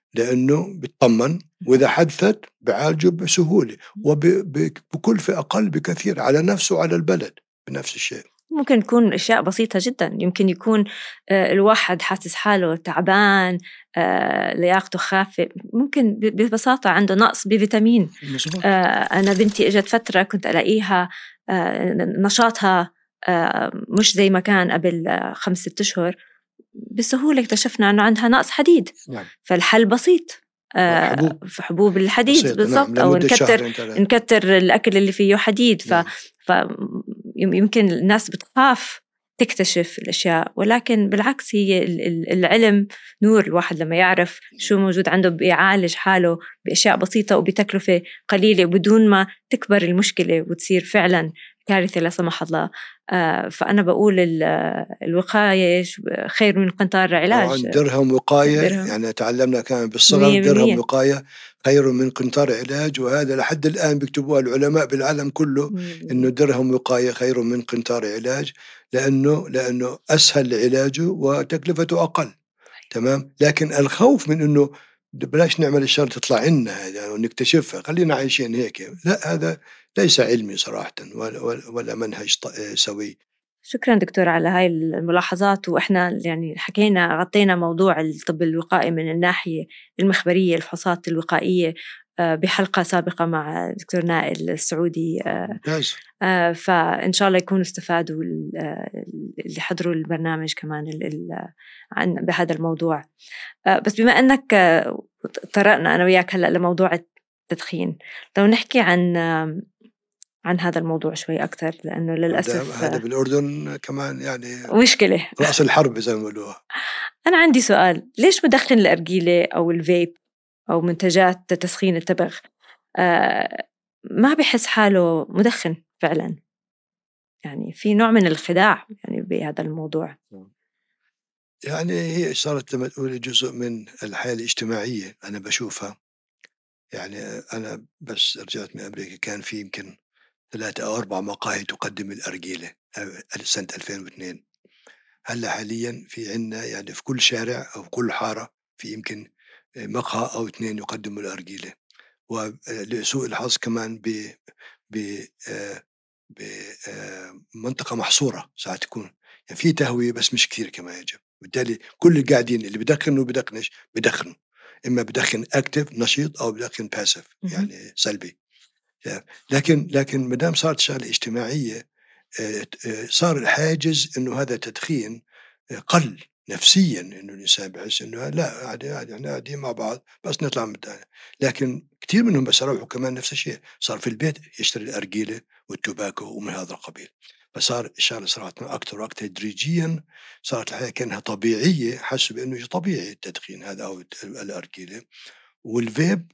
S1: لأنه بيطمن، وإذا حدثت بعالجه بسهولة وبكلفة أقل بكثير على نفسه وعلى البلد بنفس الشيء.
S2: ممكن تكون أشياء بسيطة جدا، يمكن يكون الواحد حاسس حاله تعبان، لياقته خافة، ممكن ببساطة عنده نقص بفيتامين. أنا بنتي إجت فترة كنت ألاقيها نشاطها مش زي ما كان قبل خمسة ستة أشهر، بسهولة اكتشفنا أنه عندها نقص حديد.
S1: نعم.
S2: فالحل بسيط،
S1: حبوب.
S2: في حبوب الحديد بالضبط.
S1: نعم.
S2: أو نكتر نكتر الأكل اللي فيه حديد. ف...
S1: نعم.
S2: فيمكن الناس بتخاف تكتشف الأشياء، ولكن بالعكس هي العلم نور. الواحد لما يعرف شو موجود عنده بيعالج حاله بأشياء بسيطة وبتكلفة قليلة بدون ما تكبر المشكلة وتصير فعلا كارثة لا سمح الله. فأنا بقول الوقاية خير من قنطار علاج.
S1: درهم وقاية درهم. يعني تعلمنا كان بالصغر درهم وقاية خير من قنطار علاج، وهذا لحد الآن بيكتبوها العلماء بالعالم كله إنه درهم وقاية خير من قنطار علاج، لأنه لأنه أسهل علاجه وتكلفته أقل. تمام. لكن الخوف من إنه بلاش نعمل الشر تطلع لنا هذا ونكتشفها، خلينا عايشين هيك، لا، هذا ليس علمي صراحة ولا, ولا منهج سوي.
S2: شكرا دكتور على هاي الملاحظات. وإحنا يعني حكينا غطينا موضوع الطب الوقائي من الناحية المخبرية، الفحوصات الوقائية، بحلقة سابقة مع دكتور نائل السعودي.
S1: ممتاز.
S2: فإن شاء الله يكونوا استفادوا اللي حضروا البرنامج كمان عن بهذا الموضوع. بس بما أنك طرقنا أنا وياك هلأ لموضوع التدخين، لو نحكي عن عن هذا الموضوع شوي أكتر، لأنه للأسف
S1: هذا بالأردن كمان يعني
S2: مشكلة
S1: رأس الحرب زي ما بيقولوها.
S2: أنا عندي سؤال، ليش مدخن الأرجيلة أو الفيب أو منتجات تسخين التبغ آه ما بحس حاله مدخن فعلا؟ يعني في نوع من الخداع يعني بهذا الموضوع.
S1: يعني هي صارت لما تقول جزء من الحياة الاجتماعية أنا بشوفها. يعني أنا بس رجعت من أمريكا كان في يمكن ثلاثة أو أربع مقاهي تقدم الأرجيلة سنة ألفين واثنين. هلا حاليا في عنا يعني في كل شارع أو كل حارة في يمكن مقهى أو اثنين يقدموا الأرجيلة. ولسوء الحظ كمان ب ب بمنطقة محصورة ساعات تكون يعني في تهوية بس مش كثير كما يجب. بالتالي كل القاعدين اللي بدخنوا بدخنش بدخنوا، إما بدخن أكتف نشيط أو بدخن باسف يعني سلبي. لكن لكن مدام صارت شغلة اجتماعية صار الحاجز إنه هذا تدخين قل نفسيا، إنه الإنسان بحس إنه لا عادي عادي إحنا قاعدين مع بعض بس نطلع متانة. لكن كثير منهم بس روحوا كمان نفس الشيء، صار في البيت يشتري الأرجيلة والتوباكو ومن هذا القبيل. فصار الشغلة صارت أكثر وأكثر تدريجيا، صارت الحياة كأنها طبيعية، حسوا بأنه طبيعي التدخين هذا أو الأرجيلة. والفيب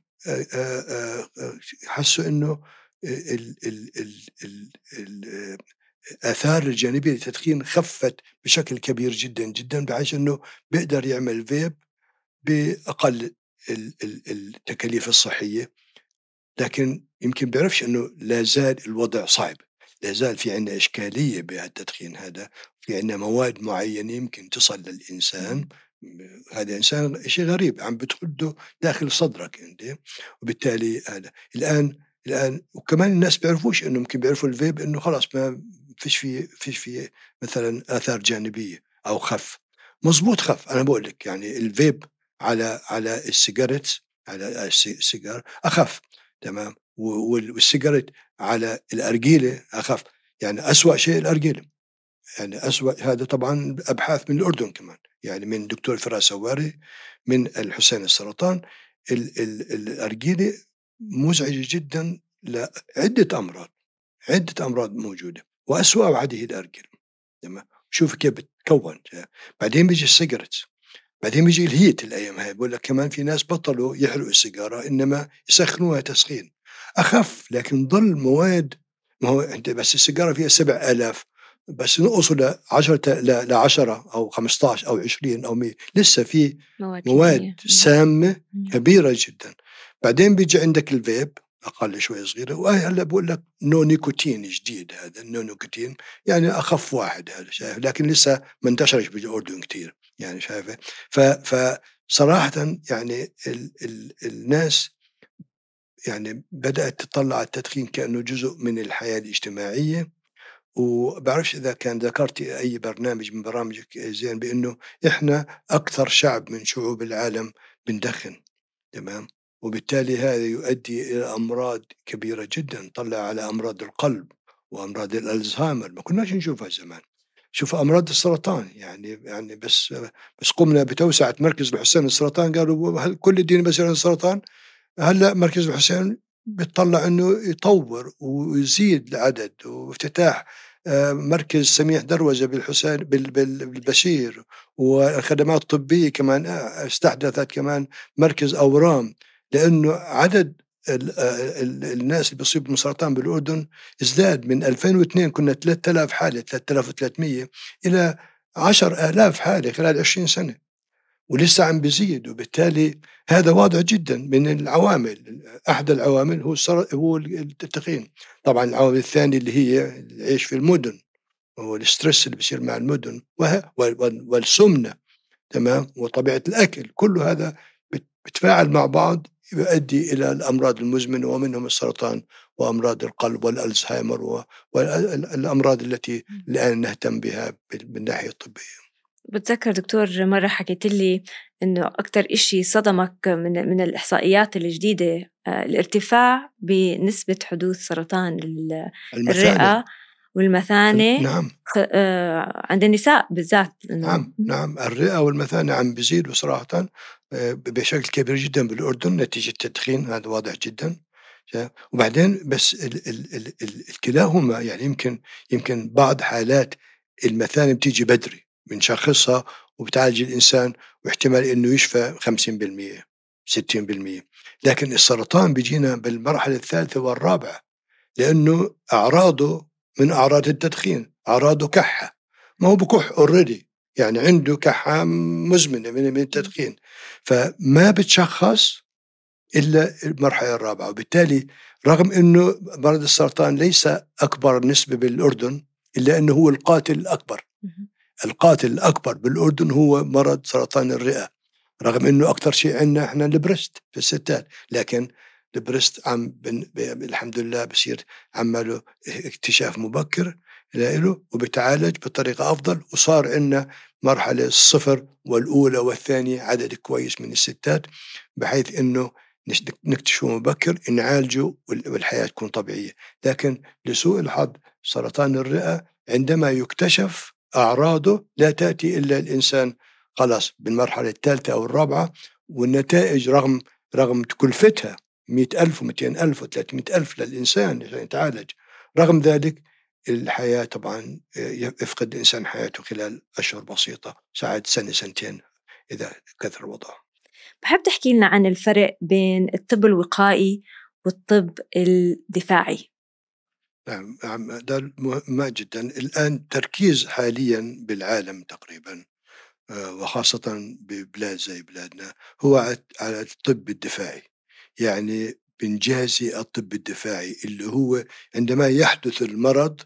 S1: حسوا إنه ال ال ال ال ال الآثار الجانبية للتدخين خفت بشكل كبير جدا جدا، بحيث أنه بيقدر يعمل فيب بأقل التكاليف الصحية. لكن يمكن بيعرفش أنه لا زال الوضع صعب، لا زال في عنا إشكالية بالتدخين هذا، في عنا مواد معينة يمكن تصل للإنسان، هذا إنسان شيء غريب عم بتخده داخل صدرك أنت. وبالتالي هذا الآن الآن وكمان الناس بيعرفوش إنه ممكن بيعرفوا الفيب إنه خلاص ما فيش فيه فيش فيه مثلا آثار جانبية أو خف. مزبوط خف. أنا بقول لك يعني الفيب على على السيجارت على السيجار أخف. تمام. والسيجارت على الأرجيلة أخف. يعني أسوأ شيء الأرجيلة، يعني أسوأ. هذا طبعا أبحاث من الأردن كمان، يعني من دكتور فراس سواري من الحسين السرطان. ال ال الأرجيلة مزعجة جدا لعدة أمراض، عدة أمراض موجودة، وأسوأ هذه الأرجيلة. تمام. شوف كيف بتكون. بعدين بيجي السيجارت، بعدين بيجي الهيت. الأيام هاي بقول لك كمان في ناس بطلوا يحرقوا السيجارة إنما يسخنوها تسخين أخف، لكن ضل مواد. ما هو أنت بس السيجارة فيها سبع آلاف، بس نقصوا لعشرة لعشرة أو خمسة عشر أو عشرين أو مية، لسه في مواد, مواد سامة كبيرة جدا. بعدين بيجي عندك الفيب أقل شوي صغيرة، وهي هلا بقول لك نو نيكوتين جديد. هذا النو نيكوتين يعني أخف واحد هذا، شايف، لكن لسه ما انتشرش بالأردن كتير يعني، شايفه. ف صراحة يعني ال ال الناس يعني بدأت تطلّع على التدخين كأنه جزء من الحياة الاجتماعية، وباعرفش إذا كان ذكرتِ أي برنامج من برامجِك زين بإنه إحنا أكثر شعب من شعوب العالم بندخن، تمام؟ وبالتالي هذا يؤدي إلى أمراض كبيرة جدًا، طلّع على أمراض القلب وأمراض الألزهايمر ما كناش نشوفها زمان. شوف أمراض السرطان يعني يعني بس بس قمنا بتوسعة مركز الحسين للسرطان قالوا هل كل الدين بس السرطان؟ هلأ مركز الحسين بيتطلّع إنه يطوّر ويزيد العدد وافتتاح آآ مركز سميح دروزة بالحسين بال بال بالبشير، والخدمات الطبية كمان أ استحدثت كمان مركز أورام، لإنه عدد ال آآ ال الناس اللي بيصيبوا من سرطان بالأردن ازداد من ألفين واثنين كنا ثلاثة آلاف حالة ثلاثة آلاف وثلاثمية إلى عشرة آلاف حالة خلال عشرين سنة. ولسه عم بيزيد، وبالتالي هذا واضح جدًا من العوامل، أحد العوامل هو السر هو ال التدخين، طبعًا العوامل الثانية اللي هي العيش في المدن، والstress اللي بيصير مع المدن وه وال وال والسمنة تمام، وطبيعة الأكل، كل هذا بت بيتفاعل مع بعض يؤدي إلى الأمراض المزمنة ومنهم السرطان وأمراض القلب والألزهايمر و وال ال الأمراض التي
S2: إمم.
S1: الآن نهتم بها بال من الناحية الطبية.
S2: باتذكّر دكتور مرّة حكيت لي إنه أكتر إشي صدمك من من الإحصائيات الجديدة آآ الارتفاع بنسبة حدوث سرطان ال
S1: المثانة
S2: الرئة
S1: ال
S2: والمثانة
S1: نعم.
S2: خ آآ عند النساء بالذات إنه
S1: نعم، نعم، الرئة والمثانة عم بيزيدوا صراحةً آآ ب بشكل كبير جدًا بالأردن نتيجة التدخين هذا واضح جدًا، ش وبعدين بس ال ال ال ال الكلاهما يعني يمكن يمكن بعض حالات المثانة بتيجي بدري، بنشخّصها وبتعالج الإنسان واحتمال إنه يشفى خمسين بالمئة ستين بالمئة لكن السرطان بيجينا بالمرحلة الثالثة والرابعة. لأنه أعراضه من أعراض التدخين، أعراضه كحة، ما هو بكح already يعني عنده كحة مزمنة من من
S2: إمم.
S1: التدخين، فما بتشخّص إلا المرحلة الرابعة، وبالتالي رغم إنه مرض السرطان ليس أكبر نسبة بالأردن إلا أنه هو القاتل الأكبر،
S2: اهم.
S1: القاتل الأكبر بالأردن هو مرض سرطان الرئة. رغم إنه أكتر شيء عندنا إحنا البريست في الستات، لكن البريست عم بن ب الحمد لله بصير عمّاله اكتشاف مبكر لإله وبيتعالج بطريقة أفضل، وصار عندنا مرحلة الصفر والأولى والثانية عدد كويس من الستات، بحيث إنه نش نكتشفه مبكر نعالجه وال والحياة تكون طبيعية، لكن لسوء الحظ سرطان الرئة عندما يُكتشف أعراضه لا تأتي إلا الإنسان خلاص بالمرحلة الثالثة أو الرابعة، والنتائج رغم رغم كلفتها مئة ألف ومئتين ألف وثلاثمئة ألف للإنسان عشان يتعالج، رغم ذلك الحياة طبعًا آآ يفقد الإنسان حياته خلال أشهر بسيطة، ساعات سنة سنتين إذا كثر الوضع.
S2: باحب تحكي لنا عن الفرق بين الطب الوقائي والطب الدفاعي.
S1: نعم، نعم، ده مهم جدًا. الآن التركيز حاليًا بالعالم تقريبًا آآ وخاصةً ببلاد زي بلادنا هو على على الطب الدفاعي، يعني بنجازي الطب الدفاعي اللي هو عندما يحدث المرض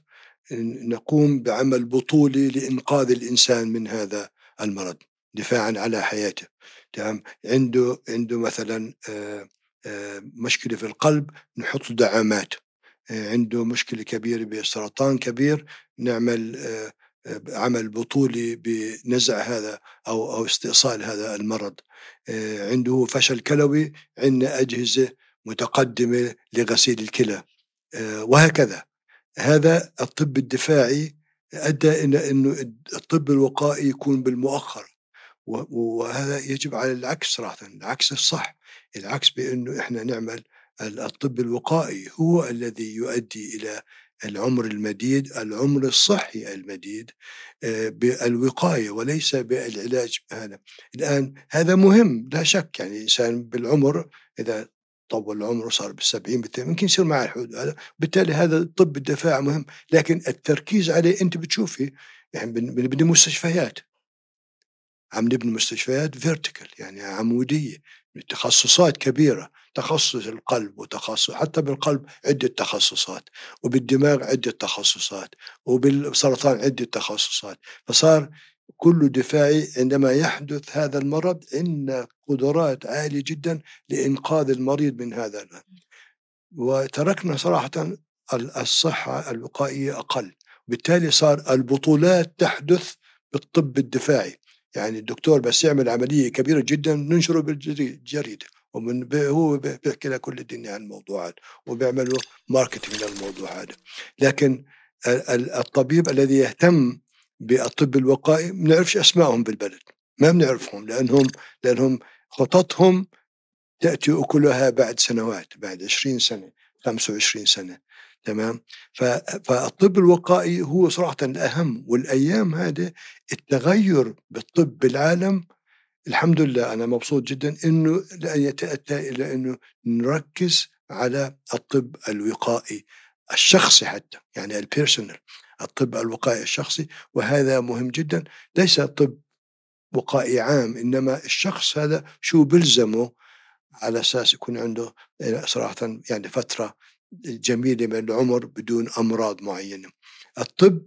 S1: ن نقوم بعمل بطولي لإنقاذ الإنسان من هذا المرض، دفاعًا على حياته، تمام؟ عنده عنده مثلًا آآ آآ مشكلة في القلب نحط له دعامات. آآ عنده مشكلة كبيرة بسرطان كبير، نعمل آآ آآ عمل بطولي بنزع هذا أو أو استئصال هذا المرض. آآ عنده فشل كلوي، عندنا أجهزة متقدمة لغسيل الكلى، آآ وهكذا. هذا الطب الدفاعي أدى إلى إنه الد الطب الوقائي يكون بالمؤخر. و وهذا يجب على العكس صراحةً، العكس الصح، العكس بإنه إحنا نعمل ال الطب الوقائي هو الذي يؤدي إلى العمر المديد، العمر الصحي المديد آآ بالوقاية وليس بالعلاج هذا. الآن هذا مهم لا شك، يعني الإنسان بالعمر إذا طوّل عمره وصار بالسبعين بالثمانين ممكن يصير معه الحود هذا، بالتالي هذا الطب الدفاع مهم، لكن التركيز عليه أنتِ بتشوفي يعني بن بنبني مستشفيات. عم نبني مستشفيات vertical يعني عمودية تخصصات كبيرة، تخصص القلب وتخصص حتى بالقلب عدة تخصصات، وبالدماغ عدة تخصصات، وبالسرطان عدة تخصصات، فصار كله دفاعي. عندما يحدث هذا المرض عندنا قدرات عالية جدا لإنقاذ المريض من هذا المرض، وتركنا صراحة الصحة الوقائية أقل، بالتالي صار البطولات تحدث بالطب الدفاعي. يعني الدكتور بس يعمل عملية كبيرة جدا ننشره بالجريدة، ومن هو بيحكي لكل الدنيا عن الموضوع هذا وبيعملوا ماركتينج للموضوع هذا. لكن الطبيب الذي يهتم بالطب الوقائي ما بنعرفش أسمائهم بالبلد، ما بنعرفهم، لأنهم لأنهم خططهم تأتي أكلها بعد سنوات، بعد عشرين سنة، خمسة وعشرين سنة. تمام. فالطب الوقائي هو صراحة الأهم، والأيام هذه التغير بالطب بالعالم الحمد لله أنا مبسوط جدا إنه لأن يتأتى إلى إنه نركز على الطب الوقائي الشخصي، حتى يعني البيرسونال، الطب الوقائي الشخصي، وهذا مهم جدا. ليس طب وقائي عام، إنما الشخص هذا شو بلزمه على أساس يكون عنده صراحة يعني فترة جميلة من العمر بدون أمراض معينة. الطب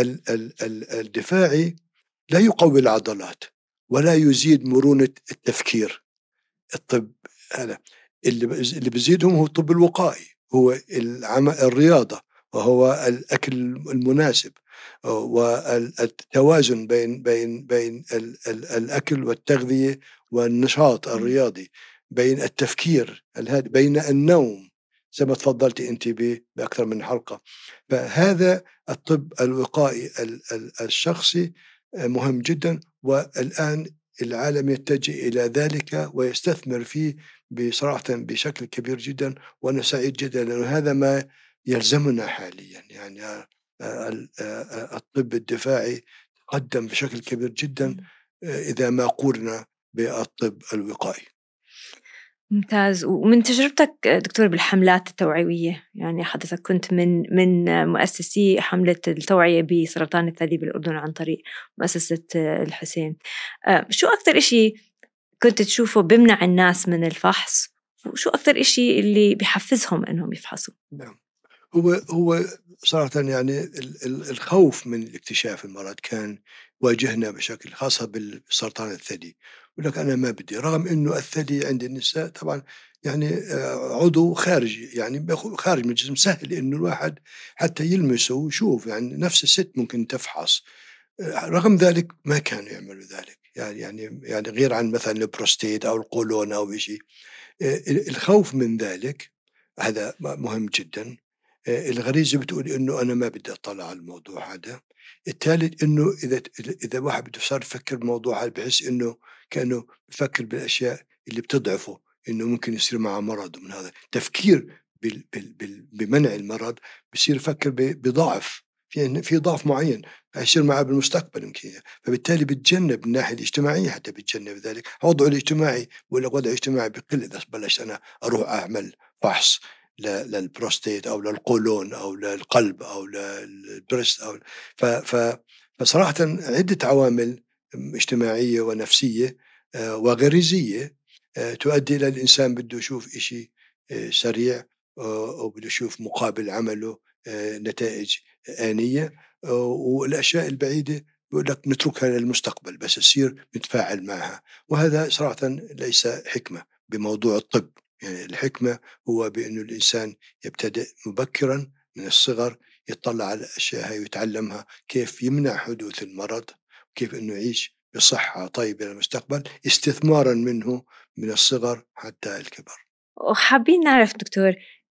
S1: الدفاعي لا يقوي العضلات ولا يزيد مرونة التفكير. الطب هذا اللي بيزيدهم هو الطب الوقائي، هو الرياضة، وهو الأكل المناسب، والتوازن بين بين بين الأكل والتغذية والنشاط الرياضي، بين التفكير الهادئ، بين النوم زي ما تفضلت أنت بأكثر من حلقة. فهذا الطب الوقائي الشخصي مهم جدا، والآن العالم يتجه إلى ذلك ويستثمر فيه بصراحة بشكل كبير جدا، وأنا سعيد جدا لأن هذا ما يلزمنا حاليا. يعني الطب الدفاعي قدم بشكل كبير جدا إذا ما قورنا بالطب الوقائي.
S2: ممتاز. ومن تجربتك دكتور بالحملات التوعوية، يعني حضرتك كنت من من مؤسسي حملة التوعية بسرطان الثدي بالأردن عن طريق مؤسسة الحسين، شو أكثر إشي كنت تشوفه بمنع الناس من الفحص، وشو أكثر إشي اللي بيحفزهم إنهم يفحصوا؟
S1: نعم. هو هو صراحة يعني الخوف من اكتشاف المرض كان واجهنا بشكل خاصة بالسرطان الثدي. يقول لك أنا ما بدي، رغم إنه الثدي عند النساء طبعا يعني عضو خارجي، يعني خارج من الجسم، سهل إنه الواحد حتى يلمسه ويشوف، يعني نفس الست ممكن تفحص. رغم ذلك ما كانوا يعملوا ذلك، يعني يعني يعني غير عن مثلا البروستيت أو القولون أو شيء. الخوف من ذلك هذا مهم جدا. الغريزة بتقول إنه أنا ما بدي أطلع على الموضوع هذا. الثالث إنه إذا إذا واحد بده صار يفكر بالموضوع هذا بحيث إنه كأنه بفكر بالأشياء اللي بتضعفه، إنه ممكن يصير معه مرض. من هذا تفكير بال بال بال بمنع المرض بصير يفكر بضعف، في في ضعف معين هيصير معه بالمستقبل يمكن. فبالتالي بتجنب الناحية الاجتماعية، حتى بتجنب ذلك. وضعه الاجتماعي ولا وضع اجتماعي بقل إذا بلشت أنا أروح أعمل فحص للبروستيت أو للقولون أو للقلب أو للبريست أو فصراحة عدة عوامل اجتماعية ونفسية وغريزية تؤدي إلى الإنسان بده يشوف إشي سريع، أو بده يشوف مقابل عمله نتائج آنية، والأشياء البعيدة بيقول لك نتركها للمستقبل بس يصير نتفاعل معها. وهذا صراحة ليس حكمة بموضوع الطب. يعني الحكمة هو بأنه الإنسان يبتدئ مبكرا من الصغر، يطلع على الأشياء هاي ويتعلمها، كيف يمنع حدوث المرض، وكيف أنه يعيش بصحة طيبة للمستقبل، استثمارا منه من الصغر حتى الكبر.
S2: وحابين نعرف دكتور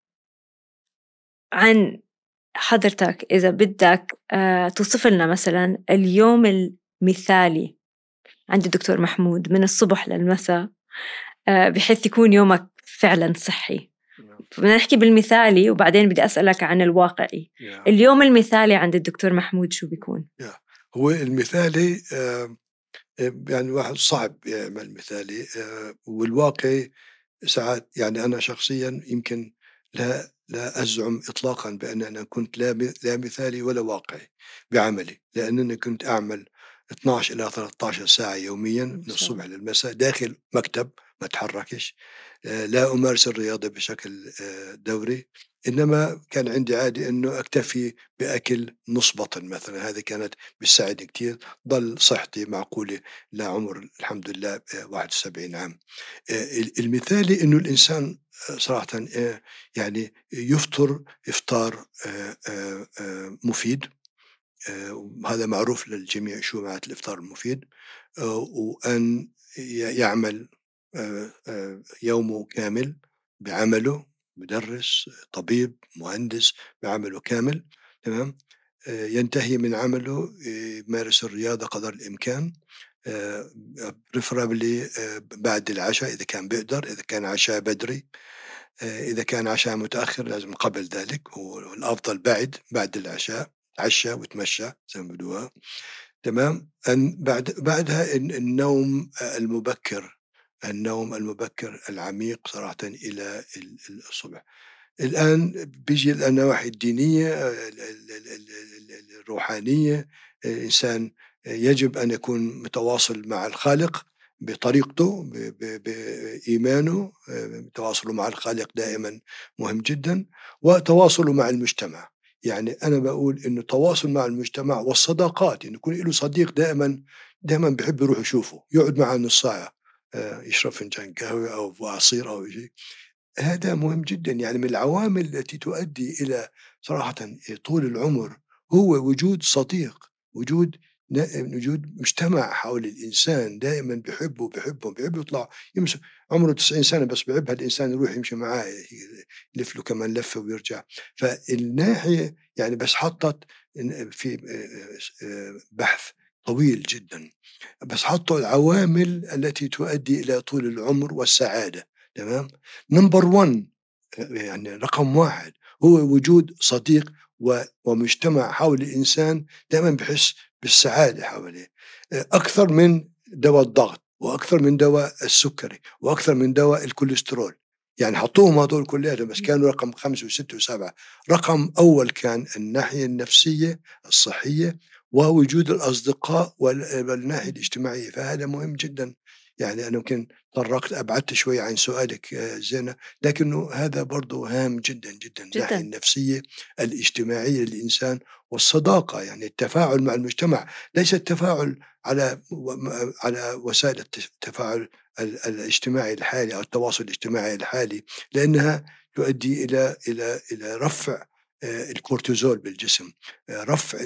S2: عن حضرتك، إذا بدك آه توصف لنا مثلا اليوم المثالي عند الدكتور محمود من الصبح للمساء، آه بحيث يكون يومك فعلا صحي. بدنا نحكي بالمثالي وبعدين بدي أسألك عن الواقعي. yeah. اليوم المثالي عند الدكتور محمود شو بيكون؟
S1: yeah. هو المثالي آه يعني واحد صعب يعمل مثالي، آه والواقعي ساعات. يعني أنا شخصيا يمكن لا لا أزعم إطلاقا بأن أنا كنت لا لا مثالي ولا واقعي بعملي، لأنني كنت أعمل اثنعش إلى ثلاثة عشر ساعة يوميا من الصبح للمساء داخل مكتب ما أتحركش، لا أمارس الرياضة بشكل دوري، إنما كان عندي عادة إنه أكتفي بأكل نص بطن مثلا. هذه كانت بتساعدني كتير، ضل صحتي معقولة لعمر الحمد لله واحد وسبعين عام. المثالي إنه الإنسان صراحة يعني يفطر إفطار مفيد، هذا معروف للجميع شو معنى الإفطار المفيد، وأن يعمل يومه كامل بعمله، مدرس، طبيب، مهندس، بعمله كامل، تمام. ينتهي من عمله يمارس الرياضة قدر الإمكان، بريفرابلي بعد العشاء إذا كان بيقدر، إذا كان عشاء بدري، إذا كان عشاء متأخر لازم قبل ذلك، والأفضل بعد بعد العشاء تعشى وتمشى زي ما بدوها، تمام. أن بعد بعدها النوم المبكر، النوم المبكر العميق صراحة إلى الصبح. الآن بيجي النواحي الدينية الروحانية، الإنسان يجب أن يكون متواصل مع الخالق بطريقته بإيمانه، تواصله مع الخالق دائما مهم جدا، وتواصله مع المجتمع. يعني أنا بقول إنه تواصل مع المجتمع والصداقات، إنه يكون له صديق دائما دائما بحب يروح يشوفه، يقعد معه نص ساعة يشرب فنجان قهوة أو عصير أو شيء، هذا مهم جدا. يعني من العوامل التي تؤدي إلى صراحة طول العمر هو وجود صديق، وجود وجود مجتمع حول الإنسان دائما بيحبه بيحبه بيحب يطلع يمشي عمره تسعين سنة بس بيحب هالإنسان يروح يمشي معاه يلف له كمان لفة ويرجع. فالناحية يعني بس حطت في بحث طويل جدا، بس حطوا العوامل التي تؤدي إلى طول العمر والسعادة، تمام. نمبر ون يعني رقم واحد هو وجود صديق ومجتمع حول الإنسان دائما بحس بالسعادة حواليه، أكثر من دواء الضغط وأكثر من دواء السكري وأكثر من دواء الكوليسترول. يعني حطوهم هذول كلهم بس كانوا رقم خمسة وستة وسبعة. رقم أول كان الناحية النفسية الصحية ووجود الأصدقاء والناحية الاجتماعية، فهذا مهم جدا. يعني أنا يمكن طرقت أبعدت شوي عن سؤالك زينة، لكنه هذا برضو هام جدا جدا، الناحية النفسية الاجتماعية للإنسان والصداقة، يعني التفاعل مع المجتمع، ليس التفاعل على على وسائل التفاعل الاجتماعي الحالي أو التواصل الاجتماعي الحالي، لأنها تؤدي إلى إلى إلى رفع الكورتيزول بالجسم، رفع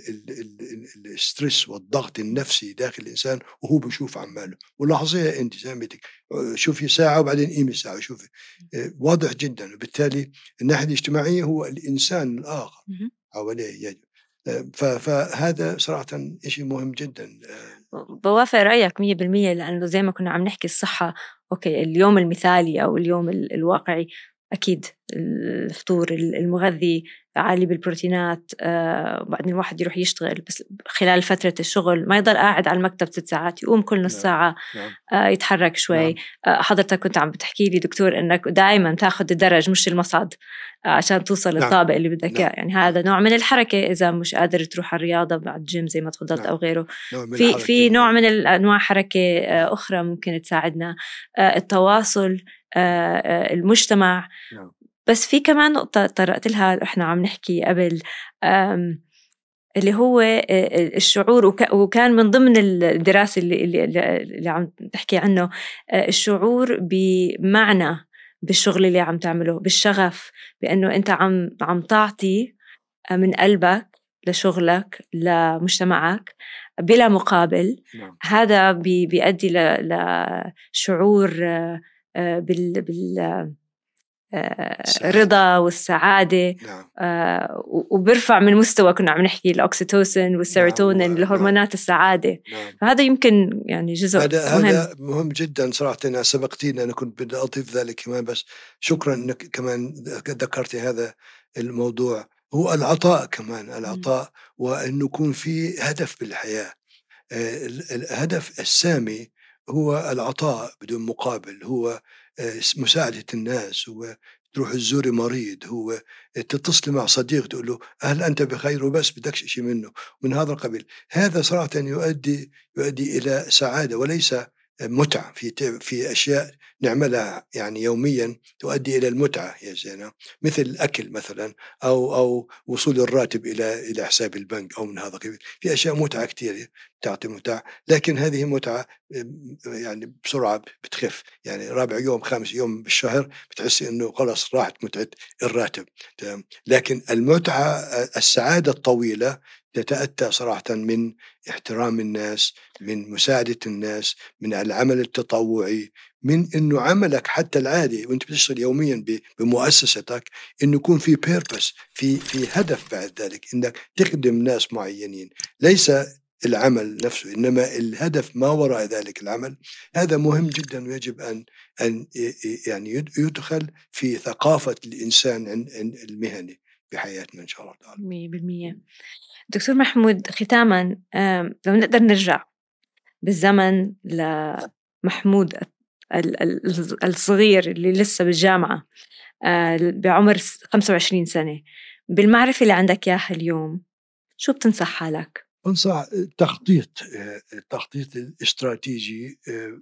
S1: الستريس والضغط النفسي داخل الإنسان وهو بيشوف عماله. ولاحظيها أنت زي ما بدك، شوفي ساعة وبعدين قيمي ساعة، شوفي واضح جدا. وبالتالي الناحية الاجتماعية هو الإنسان الآخر حواليه يجب، فهذا صراحة شيء مهم جدا.
S2: بوافق رأيك مية بالمية، لأنه زي ما كنا عم نحكي الصحة أوكي اليوم المثالي أو اليوم الواقعي أكيد الفطور المغذي عالي بالبروتينات، آه بعدين الواحد يروح يشتغل، بس خلال فترة الشغل ما يضل قاعد على المكتب ست ساعات، يقوم كل نص ساعة آه يتحرك شوي. آه حضرتك كنت عم بتحكي لي دكتور إنك دائما تاخد الدرج مش المصعد آه عشان توصل للطابق اللي بدك إياه. يعني هذا نوع من الحركة إذا مش قادر تروح على الرياضة بعد جيم زي ما تفضلت أو غيره. في في نوع من الأنواع حركة آه أخرى ممكن تساعدنا، آه التواصل، آه المجتمع. بس في كمان نقطة طرقت لها إحنا عم نحكي قبل، اللي هو الشعور، وكان من ضمن الدراسة اللي, اللي, اللي عم تحكي عنه الشعور بمعنى بالشغل اللي عم تعمله، بالشغف، بأنه أنت عم عم تعطي من قلبك لشغلك لمجتمعك بلا مقابل. نعم. هذا بي بيؤدي لشعور بال بال الرضا والسعادة. نعم. آه وبرفع من مستوى كنا عم نحكي الأكسيتوسين والسيروتونين. نعم. الهرمونات. نعم. السعادة. نعم. فهذا يمكن يعني جزء
S1: هذا
S2: مهم.
S1: هذا مهم جدا صراحة. أنا سبقتيني، أنا كنت بدي أضيف ذلك كمان، بس شكرا أنك كمان ذكرتي هذا الموضوع. هو العطاء كمان، العطاء م. وأنه يكون في هدف بالحياة. آه الهدف السامي هو العطاء بدون مقابل، هو مساعدة الناس، هو تروح تزوري مريض، هو تتصل مع صديق تقول له هل أنت بخير وبس بدكش شيء منه من هذا القبيل. هذا صراحة يؤدي يؤدي إلى سعادة وليس متعة، في في أشياء نعملها يعني يوميا تؤدي إلى المتعة يا زينة، مثل الأكل مثلا، أو أو وصول الراتب إلى إلى حساب البنك أو من هذا القبيل. في أشياء متعة كثيرة تعطي متعة، لكن هذه متعة يعني بسرعة بتخف، يعني رابع يوم خامس يوم بالشهر بتحسي إنه خلاص راحت متعة الراتب. لكن المتعة السعادة الطويلة تتأتى صراحة من احترام الناس، من مساعدة الناس، من العمل التطوعي، من إنه عملك حتى العادي وأنت بتشتغل يوميا بمؤسستك إنه يكون في purpose، في في هدف بعد ذلك، إنك تخدم ناس معينين، ليس العمل نفسه إنما الهدف ما وراء ذلك العمل. هذا مهم جدا ويجب أن أن يعني يدخل في ثقافة الإنسان المهني بحياتنا إن شاء الله تعالى.
S2: مية بالمية. دكتور محمود، ختاما لو نقدر نرجع بالزمن لمحمود الصغير اللي لسه بالجامعة بعمر خمسة وعشرين سنة، بالمعرفة اللي عندك إياها اليوم، شو بتنصح حالك؟
S1: بنصح التخطيط، التخطيط الاستراتيجي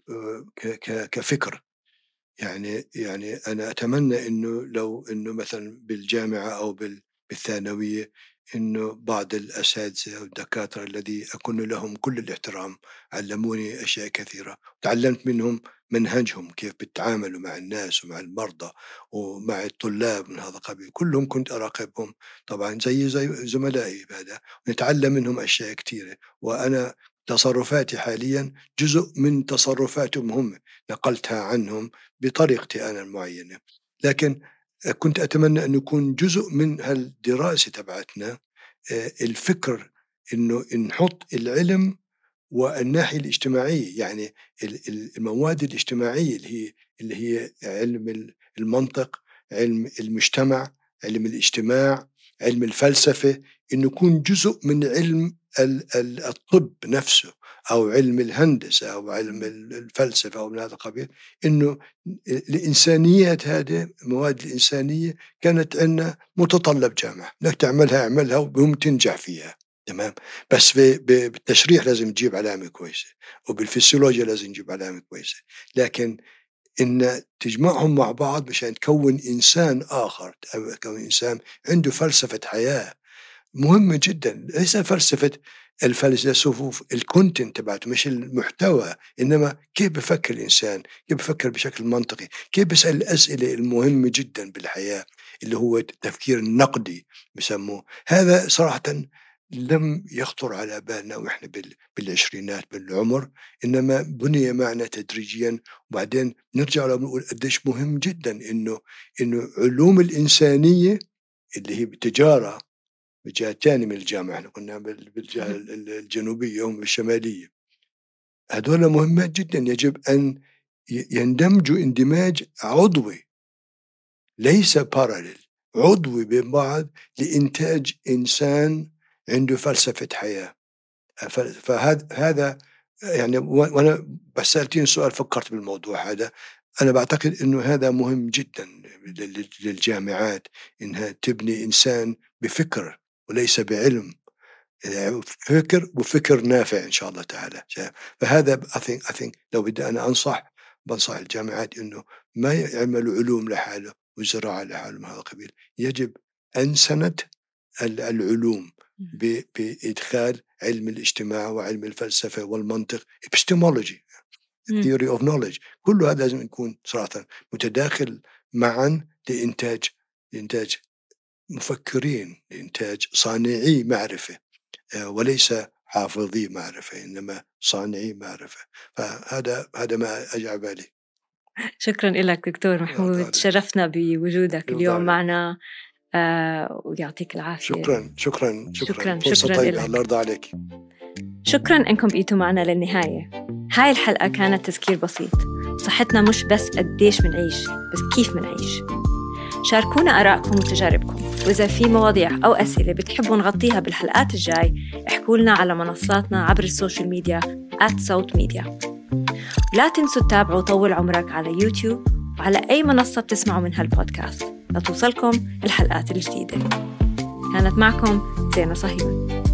S1: كفكر. يعني يعني أنا أتمنى إنه لو إنه مثلا بالجامعة أو بالثانوية إنه بعض الأساتذة والدكاترة الذي أكون لهم كل الاحترام علموني أشياء كثيرة، تعلمت منهم منهجهم كيف بيتعاملوا مع الناس ومع المرضى ومع الطلاب من هذا القبيل، كلهم كنت أراقبهم طبعا زي زي زملائي هذا، ونتعلم منهم أشياء كثيرة. وأنا تصرفاتي حاليا جزء من تصرفاتهم هم، نقلتها عنهم بطريقتي أنا المعينة، لكن كنت أتمنى أن يكون جزء من هالدراسة تبعتنا الفكر إنه نحط العلم والناحية الاجتماعية، يعني المواد الاجتماعية اللي هي اللي هي علم المنطق، علم المجتمع، علم الاجتماع، علم الفلسفة، إنه يكون جزء من علم الطب نفسه أو علم الهندسة أو علم الفلسفة أو من هذا القبيل. إنه الإنسانيات هذه مواد الإنسانية كانت عندنا متطلب جامعة، انك تعملها اعملها وبهم تنجح فيها تمام، بس بالتشريح لازم تجيب علامة كويسة، وبالفسيولوجيا لازم تجيب علامة كويسة، لكن إن تجمعهم مع بعض مشان تكون إنسان آخر، تكون إنسان عنده فلسفة حياة مهمة جدا. ليس فلسفة الفلسفة الكونتنت تبعته مش المحتوى، إنما كيف بفكر الإنسان، كيف بفكر بشكل منطقي، كيف بسأل الأسئلة المهمة جدا بالحياة اللي هو التفكير النقدي بسموه. هذا صراحة لم يخطر على بالنا وإحنا بالعشرينات بالعمر، إنما بني معنا تدريجيا، وبعدين نرجع ونقول قديش مهم جدا إنه إنه علوم الإنسانية اللي هي بالتجارة بجهة تاني من الجامعة، احنا كنا بالجهة الجنوبية هم بالشمالية، هذول مهمات جدا يجب أن يندمجوا اندماج عضوي ليس باراليل، عضوي بين بعض لإنتاج إنسان عنده فلسفة حياة. فهذا هذا يعني، وأنا بسألتين سؤال فكرت بالموضوع هذا، أنا بعتقد إنه هذا مهم جدا للجامعات إنها تبني إنسان بفكر وليس بعلم، فكر وفكر نافع إن شاء الله تعالى. فهذا I think, I think لو بدي أنا أنصح بنصح الجامعات إنه ما يعملوا علوم لحاله وزراعة لحاله من هذا القبيل، يجب أن سند العلوم بإدخال علم الاجتماع وعلم الفلسفة والمنطق epistemology theory of knowledge، كل هذا لازم يكون صراحة متداخل معا لإنتاج لإنتاج مفكرين، لإنتاج صانعي معرفة وليس حافظي معرفة، إنما صانعي معرفة. فهذا هذا ما أجع بالي.
S2: شكرا لك دكتور محمود، تشرفنا بوجودك اليوم معنا، آه ويعطيك العافية.
S1: شكرا شكرا شكرا,
S2: شكرا,
S1: فرصة
S2: شكرا
S1: طيبة، الله يرضى عليك.
S2: شكرا إنكم بقيتوا معنا للنهاية. هاي الحلقة كانت تذكير بسيط، صحتنا مش بس قديش منعيش، بس كيف منعيش. شاركونا آراءكم وتجاربكم، وإذا في مواضيع أو أسئلة بتحبوا نغطيها بالحلقات الجاي احكوا لنا على منصاتنا عبر السوشيال ميديا آت صوت ميديا. لا تنسوا تتابعوا طول عمرك على يوتيوب وعلى أي منصة بتسمعوا منها البودكاست لتوصلكم الحلقات الجديدة. كانت معكم زينة صهيون.